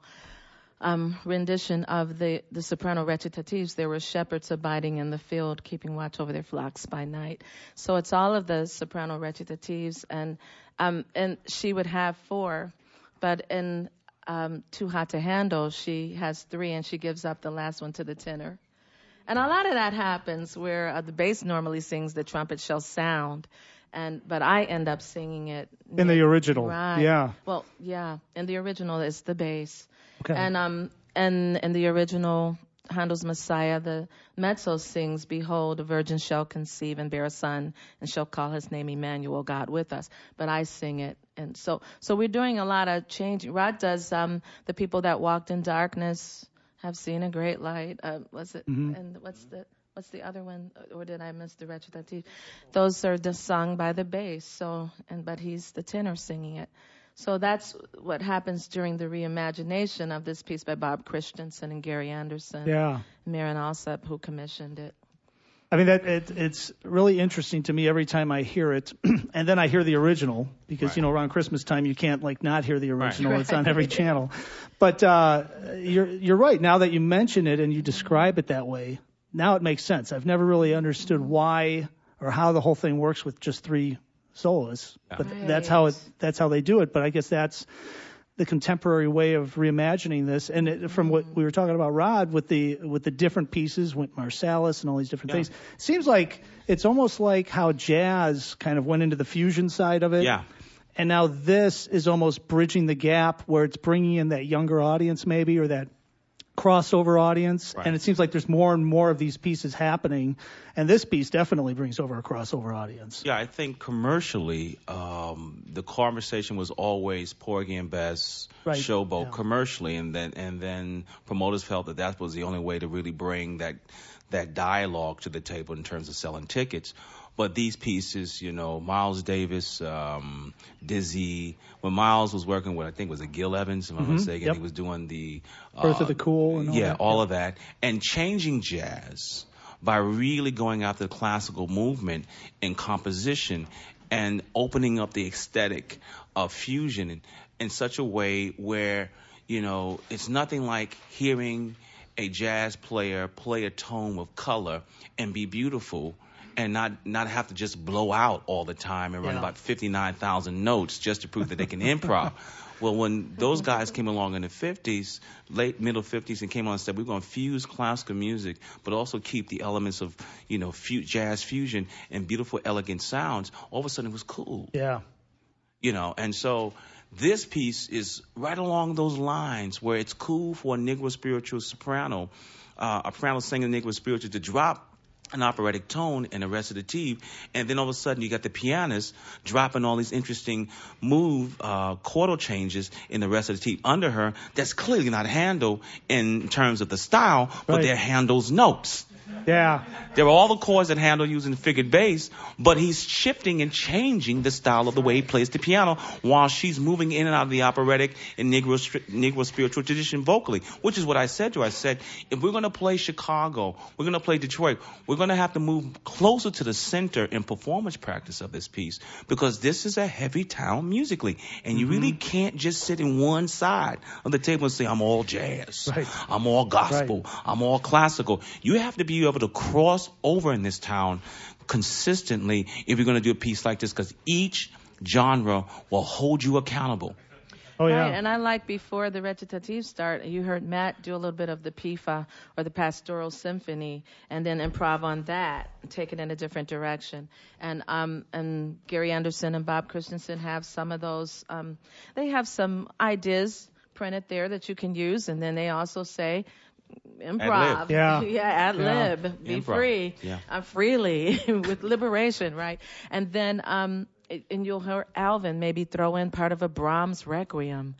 [SPEAKER 3] Um, rendition of the, the soprano recitatives. There were shepherds abiding in the field, keeping watch over their flocks by night. So it's all of the soprano recitatives, and um, and she would have four, but in um, Too Hot to Handle, she has three, and she gives up the last one to the tenor. And a lot of that happens where uh, the bass normally sings, the trumpet shall sound, and but I end up singing it
[SPEAKER 1] in the original.
[SPEAKER 3] Right.
[SPEAKER 1] Yeah.
[SPEAKER 3] Well, yeah. In the original, it's the bass.
[SPEAKER 1] Okay.
[SPEAKER 3] And um, and in the original Handel's Messiah, the mezzo sings, "Behold, a virgin shall conceive and bear a son, and shall call his name Emmanuel, God with us." But I sing it, and so so we're doing a lot of changing. Rod does um, the people that walked in darkness have seen a great light. Uh, was it?
[SPEAKER 1] Mm-hmm.
[SPEAKER 3] And what's the what's the other one? Or did I miss the recitative? Those are just sung by the bass. So and but he's the tenor singing it. So that's what happens during the reimagination of this piece by Bob Christensen and Gary Anderson.
[SPEAKER 1] Yeah.
[SPEAKER 3] Maren Alsop, who commissioned it.
[SPEAKER 1] I mean, that it, it's really interesting to me every time I hear it, and then I hear the original because right. you know around Christmas time you can't like not hear the original. Right. It's on every channel. But uh, you're you're right. Now that you mention it and you describe it that way, now it makes sense. I've never really understood why or how the whole thing works with just three soloists, but
[SPEAKER 3] right.
[SPEAKER 1] that's how it that's how they do it. But I guess that's the contemporary way of reimagining this. And it, from what we were talking about, Rod, with the with the different pieces, with Marsalis and all these different yeah. things, it seems like it's almost like how jazz kind of went into the fusion side of it.
[SPEAKER 2] Yeah.
[SPEAKER 1] And now this is almost bridging the gap where it's bringing in that younger audience maybe, or that crossover audience.
[SPEAKER 2] Right.
[SPEAKER 1] And it seems like there's more and more of these pieces happening. And this piece definitely brings over a crossover audience.
[SPEAKER 2] Yeah, I think commercially, um, the conversation was always Porgy and Bess,
[SPEAKER 1] right.
[SPEAKER 2] Showboat
[SPEAKER 1] yeah.
[SPEAKER 2] commercially, and then and then promoters felt that that was the only way to really bring that that dialogue to the table in terms of selling tickets. But these pieces, you know, Miles Davis, um, Dizzy, when Miles was working with, I think, was it Gil Evans, if I'm
[SPEAKER 1] mm-hmm.
[SPEAKER 2] not mistaken,
[SPEAKER 1] yep.
[SPEAKER 2] he was doing the uh,
[SPEAKER 1] Birth of the Cool and all
[SPEAKER 2] yeah,
[SPEAKER 1] that.
[SPEAKER 2] all
[SPEAKER 1] yeah.
[SPEAKER 2] of that, and changing jazz by really going after the classical movement in composition and opening up the aesthetic of fusion in, in such a way where, you know, it's nothing like hearing a jazz player play a tone with color and be beautiful and not not have to just blow out all the time and run
[SPEAKER 1] yeah.
[SPEAKER 2] about fifty-nine thousand notes just to prove that they can improv. Well, when those guys came along in the fifties, late middle fifties, and came on and said, we're going to fuse classical music, but also keep the elements of, you know, fu- jazz fusion and beautiful, elegant sounds, all of a sudden it was cool.
[SPEAKER 1] Yeah.
[SPEAKER 2] You know, and so this piece is right along those lines where it's cool for a Negro spiritual soprano, uh, a soprano singing Negro spiritual to drop an operatic tone and a recitative, and then all of a sudden you got the pianist dropping all these interesting move uh, chordal changes in the recitative under her that's clearly not Handel in terms of the style, but
[SPEAKER 1] right.
[SPEAKER 2] they're Handel's notes.
[SPEAKER 1] Yeah.
[SPEAKER 2] There are all the chords that Handel used in figured bass, but he's shifting and changing the style of the way he plays the piano while she's moving in and out of the operatic and Negro, Negro spiritual tradition vocally, which is what I said to her. I said, if we're going to play Chicago, we're going to play Detroit, we're going to have to move closer to the center in performance practice of this piece, because this is a heavy town musically, and you mm-hmm. really can't just sit in one side of the table and say, I'm all jazz,
[SPEAKER 1] right.
[SPEAKER 2] I'm all gospel,
[SPEAKER 1] right.
[SPEAKER 2] I'm all classical. You have to be able to cross over in this town consistently if you're going to do a piece like this, because each genre will hold you accountable.
[SPEAKER 1] Oh, yeah.
[SPEAKER 3] Right, and I like before the recitative start, you heard Matt do a little bit of the P F A or the Pastoral Symphony, and then improv on that, and take it in a different direction. And um and Gary Anderson and Bob Christensen have some of those. Um, they have some ideas printed there that you can use, and then they also say, improv.
[SPEAKER 2] Ad-lib.
[SPEAKER 1] Yeah.
[SPEAKER 3] yeah, ad lib.
[SPEAKER 2] Yeah.
[SPEAKER 3] Be
[SPEAKER 2] Improv.
[SPEAKER 3] free.
[SPEAKER 2] Yeah.
[SPEAKER 3] Uh, freely with liberation, right? And then um and you'll hear Alvin maybe throw in part of a Brahms Requiem.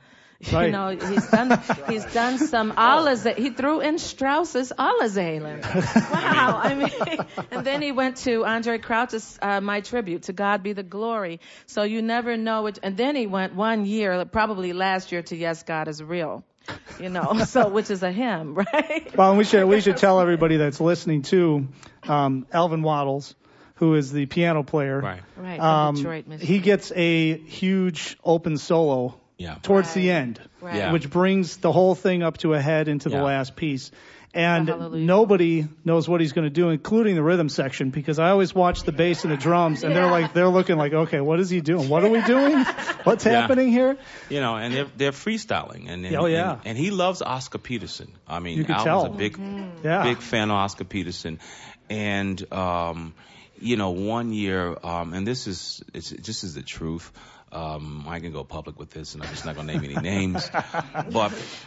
[SPEAKER 1] Right.
[SPEAKER 3] You know, he's done he's done some Alles. He threw in Strauss's Allerzählen. Wow. I mean, and then he went to Andre Crouch's uh, My Tribute, To God Be the Glory. So you never know which. And then he went one year, probably last year, to Yes, God Is Real. You know, so which is a hymn, right?
[SPEAKER 1] Well, and we should we should tell everybody that's listening too, um, Alvin Waddles, who is the piano player.
[SPEAKER 2] Right.
[SPEAKER 3] Right.
[SPEAKER 1] Um,
[SPEAKER 3] Detroit, Michigan.
[SPEAKER 1] he gets a huge open solo
[SPEAKER 2] Yeah.
[SPEAKER 1] towards
[SPEAKER 3] Right.
[SPEAKER 1] the end,
[SPEAKER 3] Right.
[SPEAKER 2] Yeah.
[SPEAKER 1] which brings the whole thing up to a head into the
[SPEAKER 2] Yeah.
[SPEAKER 1] last piece. And
[SPEAKER 3] The Hallelujah.
[SPEAKER 1] nobody knows what he's going to do, including the rhythm section, because I always watch the bass and the drums, and they're
[SPEAKER 3] Yeah.
[SPEAKER 1] like, they're looking like, okay, what is he doing? What are we doing? What's
[SPEAKER 2] Yeah.
[SPEAKER 1] happening here?
[SPEAKER 2] You know, and they're they're freestyling, and, and
[SPEAKER 1] Oh, yeah.
[SPEAKER 2] and, and he loves Oscar Peterson. I mean,
[SPEAKER 1] You could
[SPEAKER 2] Alvin's
[SPEAKER 1] tell.
[SPEAKER 2] a big
[SPEAKER 1] Yeah.
[SPEAKER 2] big fan of Oscar Peterson, and um, you know, one year, um, and this is it's this is the truth. Um, I can go public with this, and I'm just not going to name any names, but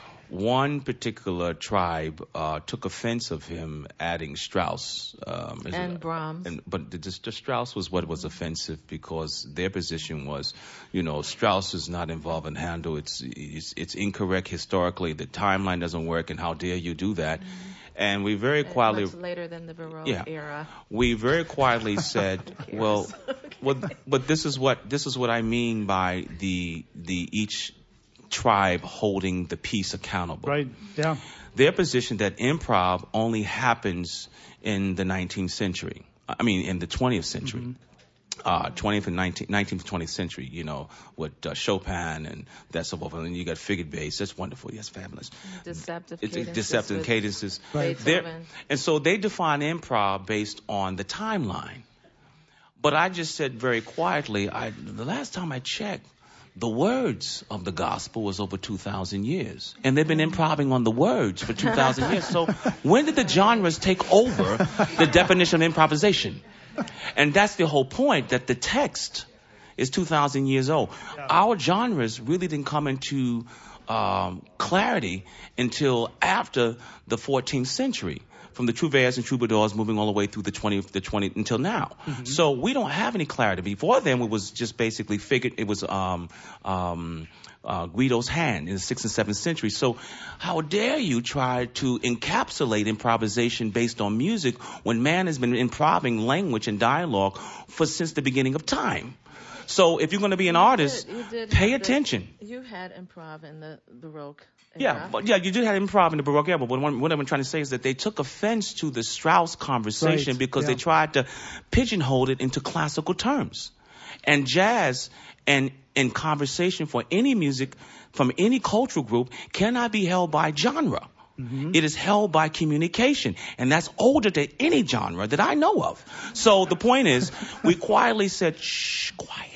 [SPEAKER 2] one particular tribe uh, took offense of him adding Strauss um, is
[SPEAKER 3] And
[SPEAKER 2] it-
[SPEAKER 3] Brahms.
[SPEAKER 2] and, but the, the Strauss was what was offensive because their position was, you know, Strauss is not involved in Handel. It's it's, it's incorrect historically. The timeline doesn't work, and how dare you do that?
[SPEAKER 3] Mm-hmm.
[SPEAKER 2] And we very quietly,
[SPEAKER 3] Much later than the Baroque
[SPEAKER 2] Yeah.
[SPEAKER 3] era.
[SPEAKER 2] we very quietly said, well, well, but this is what this is what I mean by the the each tribe holding the piece accountable.
[SPEAKER 1] Right. Yeah.
[SPEAKER 2] Their position that improv only happens in the nineteenth century. I mean, in the twentieth century.
[SPEAKER 1] Mm-hmm.
[SPEAKER 2] Uh, twentieth and nineteenth, nineteenth to twentieth century, you know, with uh, Chopin and that so forth. And then you got figured bass. That's wonderful. That's fabulous.
[SPEAKER 3] Deceptive
[SPEAKER 2] It's
[SPEAKER 3] cadences.
[SPEAKER 2] deceptive
[SPEAKER 3] with
[SPEAKER 2] cadences.
[SPEAKER 1] Right.
[SPEAKER 2] They're-
[SPEAKER 3] Beethoven.
[SPEAKER 2] And so they define improv based on the timeline. But I just said very quietly, I, the last time I checked, the words of the gospel was over two thousand years. And they've been improving on the words for two thousand years. So when did the genres take over the definition of improvisation? And that's the whole point, that the text is two thousand years old. Our genres really didn't come into um, clarity until after the fourteenth century, from the trouvères and troubadours moving all the way through the twentieth, the twentieth until now.
[SPEAKER 1] Mm-hmm.
[SPEAKER 2] So we don't have any clarity. Before then, it was just basically figured. It was um, um, uh, Guido's hand in the sixth and seventh century. So how dare you try to encapsulate improvisation based on music when man has been improving language and dialogue for since the beginning of time? So if you're going to be an artist,
[SPEAKER 3] You did
[SPEAKER 2] pay
[SPEAKER 3] have the-
[SPEAKER 2] attention.
[SPEAKER 3] You had improv in the Baroque era.
[SPEAKER 2] Yeah, but yeah, you did have improv in the Baroque era, but what, what I'm trying to say is that they took offense to the Strauss conversation
[SPEAKER 1] Right,
[SPEAKER 2] because
[SPEAKER 1] yeah.
[SPEAKER 2] they tried to pigeonhole it into classical terms. And jazz and, and conversation for any music from any cultural group cannot be held by genre.
[SPEAKER 1] Mm-hmm.
[SPEAKER 2] It is held by communication, and that's older than any genre that I know of. So the point is, we quietly said, shh, quiet.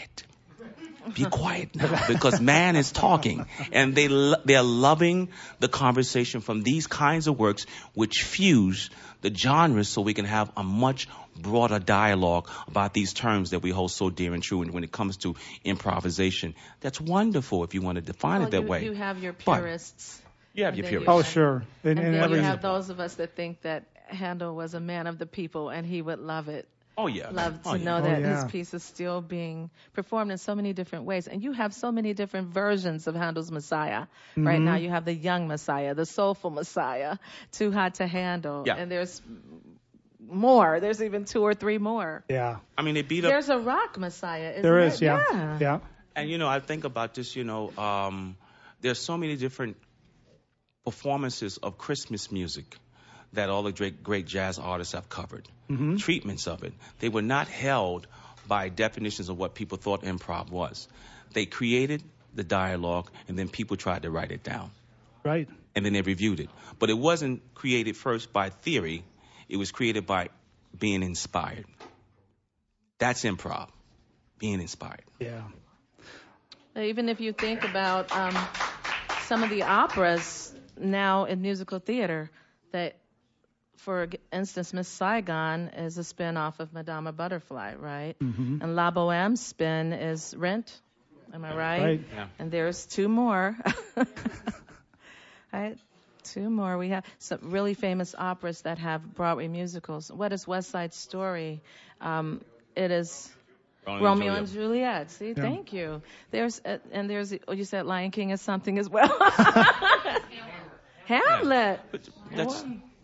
[SPEAKER 2] Be quiet now, because man is talking, and they lo- they're loving the conversation from these kinds of works, which fuse the genres, so we can have a much broader dialogue about these terms that we hold so dear and true. And when it comes to improvisation, that's wonderful if you want to define
[SPEAKER 3] Well,
[SPEAKER 2] it that
[SPEAKER 3] you,
[SPEAKER 2] way.
[SPEAKER 3] you have your
[SPEAKER 2] But
[SPEAKER 3] purists.
[SPEAKER 2] you have
[SPEAKER 3] and
[SPEAKER 2] your
[SPEAKER 3] then you
[SPEAKER 2] purists.
[SPEAKER 1] Oh,
[SPEAKER 3] have-
[SPEAKER 1] sure. And,
[SPEAKER 3] And,
[SPEAKER 1] and
[SPEAKER 3] then
[SPEAKER 1] every,
[SPEAKER 3] you have those of us that think that Handel was a man of the people and he would love it.
[SPEAKER 2] Oh yeah,
[SPEAKER 3] Love to
[SPEAKER 2] oh, yeah.
[SPEAKER 3] know
[SPEAKER 1] Oh,
[SPEAKER 3] that
[SPEAKER 1] yeah.
[SPEAKER 3] his piece is still being performed in so many different ways. And you have so many different versions of Handel's Messiah. Right
[SPEAKER 1] Mm-hmm.
[SPEAKER 3] now you have the young Messiah, the soulful Messiah, Too Hot to Handle.
[SPEAKER 2] Yeah.
[SPEAKER 3] And there's more. There's even two or three more.
[SPEAKER 1] yeah.
[SPEAKER 2] I mean, they beat up.
[SPEAKER 3] There's a rock Messiah, isn't
[SPEAKER 1] There
[SPEAKER 3] it?
[SPEAKER 1] is, yeah.
[SPEAKER 3] Yeah.
[SPEAKER 1] Yeah.
[SPEAKER 2] And you know, I think about this. You know, um, there's so many different performances of Christmas music that all the great, great jazz artists have covered.
[SPEAKER 1] Mm-hmm.
[SPEAKER 2] Treatments of it. They were not held by definitions of what people thought improv was. They created the dialogue, and then people tried to write it down,
[SPEAKER 1] Right.
[SPEAKER 2] and then they reviewed it. But it wasn't created first by theory. It was created by being inspired. That's improv, being inspired.
[SPEAKER 1] Yeah.
[SPEAKER 3] Even if you think about um, some of the operas now in musical theater, that, for instance, Miss Saigon is a spin-off of Madama Butterfly, right?
[SPEAKER 1] Mm-hmm.
[SPEAKER 3] And La Boheme spin is Rent. Am I right?
[SPEAKER 1] Right.
[SPEAKER 2] Yeah.
[SPEAKER 3] And there's two more. Right? Two more. We have some really famous operas that have Broadway musicals. What is West Side Story? Um, it is...
[SPEAKER 2] Romeo,
[SPEAKER 3] Romeo
[SPEAKER 2] and
[SPEAKER 3] and Juliet. See,
[SPEAKER 1] Yeah.
[SPEAKER 3] thank you. There's uh, and there's oh, you said Lion King is something as well. Hamlet.
[SPEAKER 2] But that's,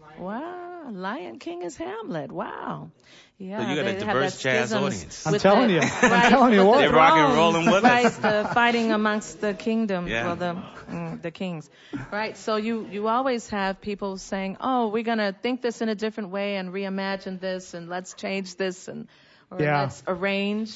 [SPEAKER 3] Wow, Lion King is Hamlet. Wow. Yeah,
[SPEAKER 2] So you got a
[SPEAKER 3] they have
[SPEAKER 2] diverse
[SPEAKER 3] that
[SPEAKER 2] jazz
[SPEAKER 3] schisms
[SPEAKER 2] audience.
[SPEAKER 1] I'm
[SPEAKER 3] with
[SPEAKER 1] telling
[SPEAKER 3] the-
[SPEAKER 1] you. I'm
[SPEAKER 3] right,
[SPEAKER 1] telling you
[SPEAKER 3] with
[SPEAKER 1] what.
[SPEAKER 3] the
[SPEAKER 2] They're rock and
[SPEAKER 3] thrones,
[SPEAKER 2] rolling with
[SPEAKER 3] right,
[SPEAKER 2] us.
[SPEAKER 3] the fighting amongst the kingdom,
[SPEAKER 2] Yeah.
[SPEAKER 3] well, the mm, the kings, right? So you you always have people saying, oh, we're gonna think this in a different way and reimagine this and let's change this and or
[SPEAKER 1] Yeah.
[SPEAKER 3] let's arrange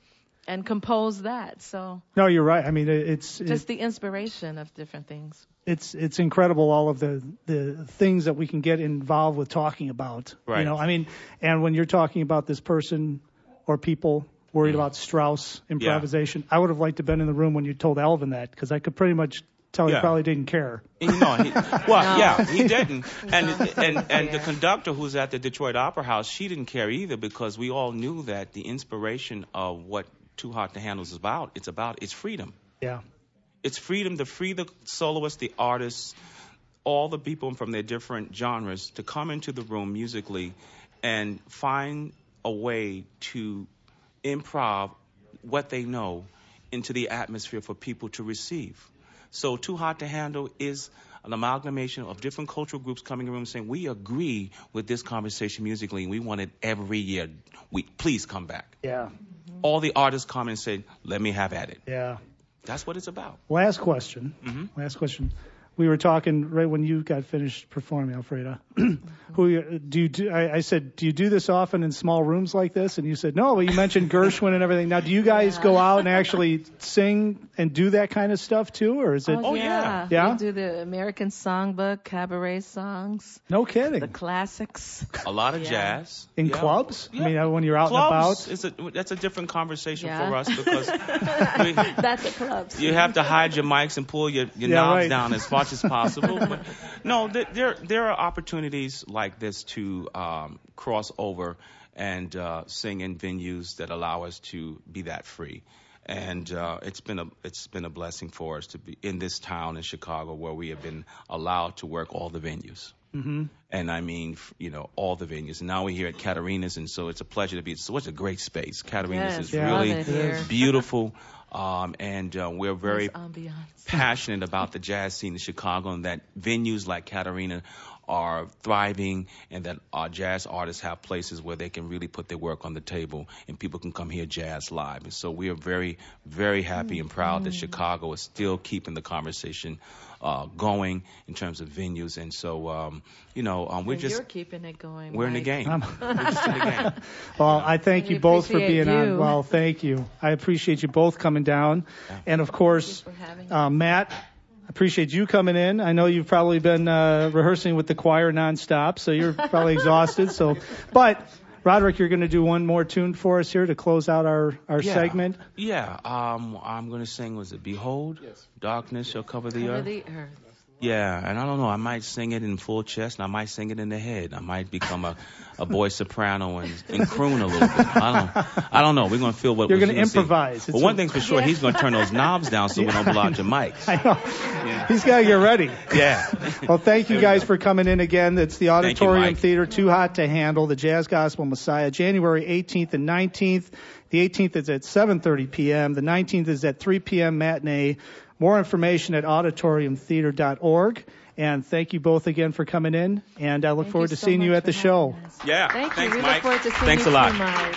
[SPEAKER 3] and compose that. So
[SPEAKER 1] No, you're right. I mean, it- it's
[SPEAKER 3] just
[SPEAKER 1] it,
[SPEAKER 3] the inspiration of different things.
[SPEAKER 1] it's it's incredible all of the the things that we can get involved with talking about. You
[SPEAKER 2] Right.
[SPEAKER 1] know, I mean, and when you're talking about this person or people worried about Strauss improvisation, I would have liked to have been in the room when you told Alvin that, because I could pretty much tell he
[SPEAKER 2] Yeah.
[SPEAKER 1] probably didn't care.
[SPEAKER 2] You know, he, well,
[SPEAKER 3] No.
[SPEAKER 2] yeah, he didn't. And
[SPEAKER 3] No.
[SPEAKER 2] and and the
[SPEAKER 3] Yeah.
[SPEAKER 2] conductor who's at the Detroit Opera House, she didn't care either, because we all knew that the inspiration of what Too Hot to Handle is about, it's about it's freedom.
[SPEAKER 1] Yeah.
[SPEAKER 2] It's freedom to free the soloists, the artists, all the people from their different genres to come into the room musically and find a way to improv what they know into the atmosphere for people to receive. So Too Hot to Handle is an amalgamation of different cultural groups coming in the room saying, we agree with this conversation musically and we want it every year. We, please come back.
[SPEAKER 1] Yeah.
[SPEAKER 2] All the artists come and say, let me have at it.
[SPEAKER 1] Yeah.
[SPEAKER 2] That's what it's about.
[SPEAKER 1] Last question.
[SPEAKER 2] Mhm.
[SPEAKER 1] Last question. We were talking right when you got finished performing, Alfreda. Who you- do you do? I, I said, do you do this often in small rooms like this? And you said, no. But you mentioned Gershwin and everything. Now, do you guys
[SPEAKER 3] Yeah.
[SPEAKER 1] go out and actually sing and do that kind of stuff too, or is it?
[SPEAKER 2] Oh, yeah.
[SPEAKER 1] Yeah?
[SPEAKER 3] We do the American Songbook, cabaret songs,
[SPEAKER 1] No kidding.
[SPEAKER 3] the classics.
[SPEAKER 2] A lot of
[SPEAKER 3] Yeah.
[SPEAKER 2] jazz.
[SPEAKER 1] In
[SPEAKER 2] Yeah.
[SPEAKER 1] clubs?
[SPEAKER 2] Yeah.
[SPEAKER 1] I mean, uh, when you're out
[SPEAKER 2] Clubs
[SPEAKER 1] and about.
[SPEAKER 2] is a, that's a different conversation
[SPEAKER 3] Yeah.
[SPEAKER 2] for us because we,
[SPEAKER 3] That's a club.
[SPEAKER 2] you have to hide your mics and pull your, your
[SPEAKER 1] Yeah,
[SPEAKER 2] knobs
[SPEAKER 1] right.
[SPEAKER 2] down as much as possible. But no, th- there there are opportunities like this to um, cross over and uh, sing in venues that allow us to be that free. And uh, it's been a it's been a blessing for us to be in this town in Chicago where we have been allowed to work all the venues.
[SPEAKER 1] Mm-hmm.
[SPEAKER 2] And I mean, f- you know, all the venues. And now we're here at Katarina's, and so it's a pleasure to be. It's such a great space. Katarina's
[SPEAKER 3] Yes,
[SPEAKER 2] is
[SPEAKER 1] Yeah.
[SPEAKER 2] really
[SPEAKER 3] love it here.
[SPEAKER 2] beautiful, um, and uh, we're very
[SPEAKER 3] Nice ambiance.
[SPEAKER 2] passionate about the jazz scene in Chicago, and that venues like Katarina are thriving, and that our jazz artists have places where they can really put their work on the table, and people can come hear jazz live. And so we are very, very happy and proud that Chicago is still keeping the conversation uh, going in terms of venues. And so, um, you know, um, we're
[SPEAKER 3] And
[SPEAKER 2] just
[SPEAKER 3] you're keeping it going.
[SPEAKER 2] we're in the
[SPEAKER 3] Mike.
[SPEAKER 2] game.
[SPEAKER 1] Um,
[SPEAKER 2] We're just in the game.
[SPEAKER 1] Well, I thank
[SPEAKER 3] We
[SPEAKER 1] you both for
[SPEAKER 3] appreciate
[SPEAKER 1] being on.
[SPEAKER 3] you.
[SPEAKER 1] Well, thank you. I appreciate you both coming down. And of course,
[SPEAKER 3] Thank you for having
[SPEAKER 1] uh, Matt, I appreciate you coming in. I know you've probably been uh, rehearsing with the choir nonstop, so you're probably exhausted. So, but Roderick, you're going to do one more tune for us here to close out our, our
[SPEAKER 2] Yeah.
[SPEAKER 1] segment.
[SPEAKER 2] Yeah, um, I'm going to sing, was it Behold? Yes. Darkness shall cover the
[SPEAKER 3] Cover
[SPEAKER 2] earth.
[SPEAKER 3] the earth.
[SPEAKER 2] Yeah, and I don't know, I might sing it in full chest, and I might sing it in the head. I might become a, a boy soprano and, and croon a little bit. I don't I don't know. We're going to feel what
[SPEAKER 1] You're
[SPEAKER 2] we're
[SPEAKER 1] going to
[SPEAKER 2] gonna see.
[SPEAKER 1] improvise.
[SPEAKER 2] But
[SPEAKER 1] It's
[SPEAKER 2] one
[SPEAKER 1] a-
[SPEAKER 2] thing's for sure, he's going to turn those knobs down so we don't blow out your mics.
[SPEAKER 1] I know.
[SPEAKER 2] Yeah.
[SPEAKER 1] He's got to get ready.
[SPEAKER 2] Yeah.
[SPEAKER 1] Well, thank you guys for coming in again. It's the
[SPEAKER 2] Thank you,
[SPEAKER 1] Auditorium
[SPEAKER 2] Mike.
[SPEAKER 1] Theater, Too Hot to Handle, the Jazz Gospel Messiah, January eighteenth and nineteenth. The eighteenth is at seven thirty p.m. The nineteenth is at three p.m. matinee. More information at auditorium theater dot org. And thank you both again for coming in. And I look
[SPEAKER 3] Thank
[SPEAKER 1] forward
[SPEAKER 3] you
[SPEAKER 1] to
[SPEAKER 3] so
[SPEAKER 1] seeing you
[SPEAKER 3] much
[SPEAKER 1] at the
[SPEAKER 3] for
[SPEAKER 1] show.
[SPEAKER 3] having us.
[SPEAKER 2] Yeah.
[SPEAKER 3] Thank
[SPEAKER 2] Thanks,
[SPEAKER 3] you. We
[SPEAKER 2] Mike.
[SPEAKER 3] look forward to seeing
[SPEAKER 2] Thanks
[SPEAKER 3] you
[SPEAKER 2] a lot.
[SPEAKER 3] too, Mike.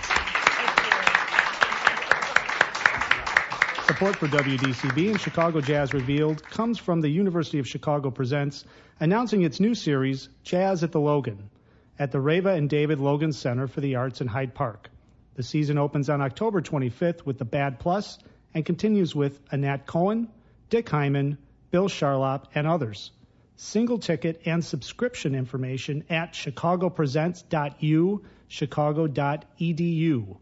[SPEAKER 1] Support for W D C B and Chicago Jazz Revealed comes from the University of Chicago Presents, announcing its new series, Jazz at the Logan, at the Reva and David Logan Center for the Arts in Hyde Park. The season opens on October twenty-fifth with the Bad Plus and continues with Annette Cohen, Dick Hyman, Bill Charlap, and others. Single ticket and subscription information at chicago presents dot u chicago dot e d u.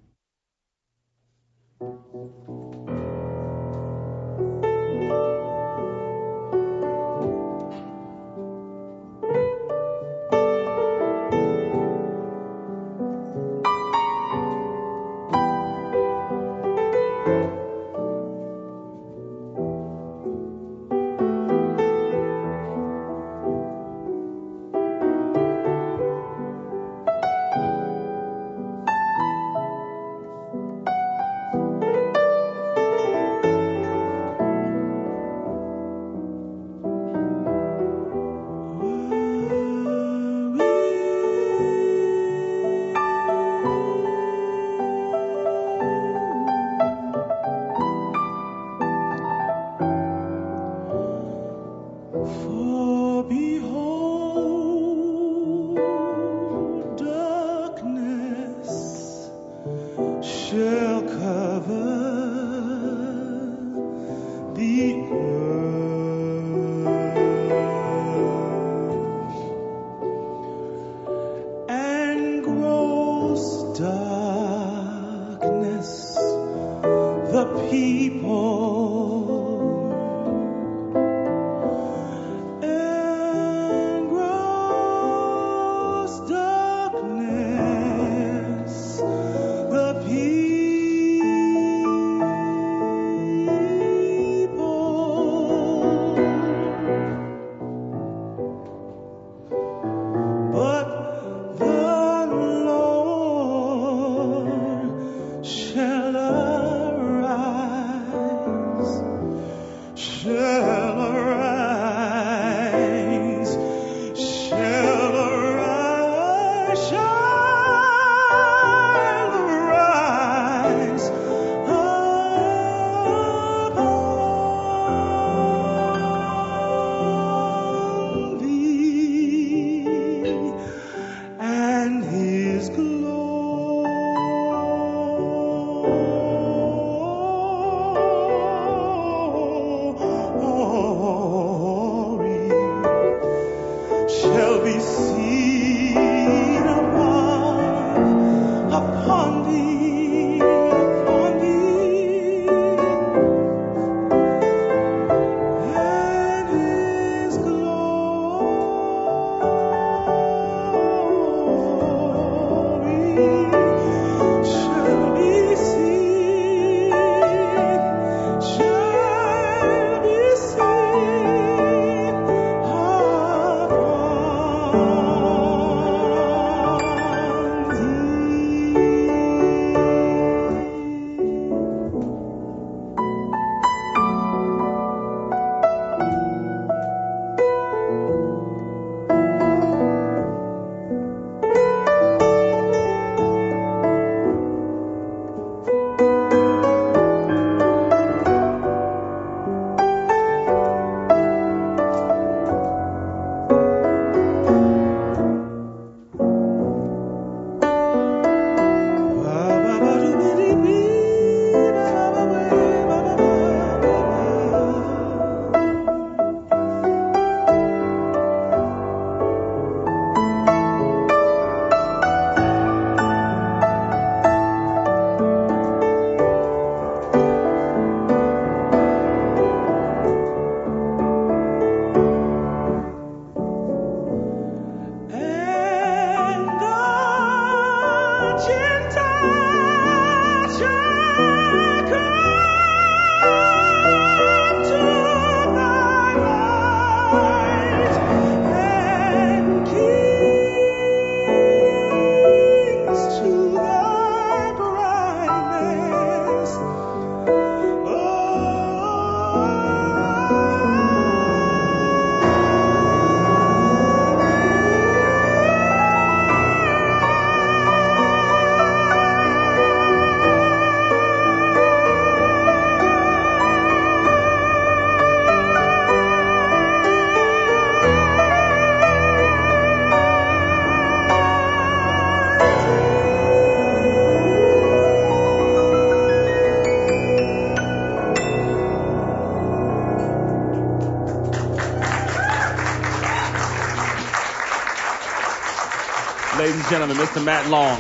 [SPEAKER 2] Ladies and gentlemen, Mister Matt Long.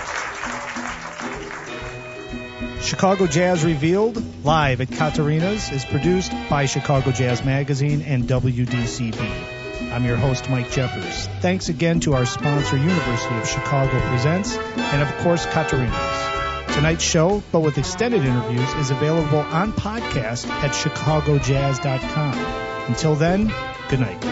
[SPEAKER 1] Chicago Jazz Revealed, live at Katarina's, is produced by Chicago Jazz Magazine and W D C B. I'm your host, Mike Jeffers. Thanks again to our sponsor, University of Chicago Presents, and of course, Katarina's. Tonight's show, but with extended interviews, is available on podcast at chicago jazz dot com. Until then, good night.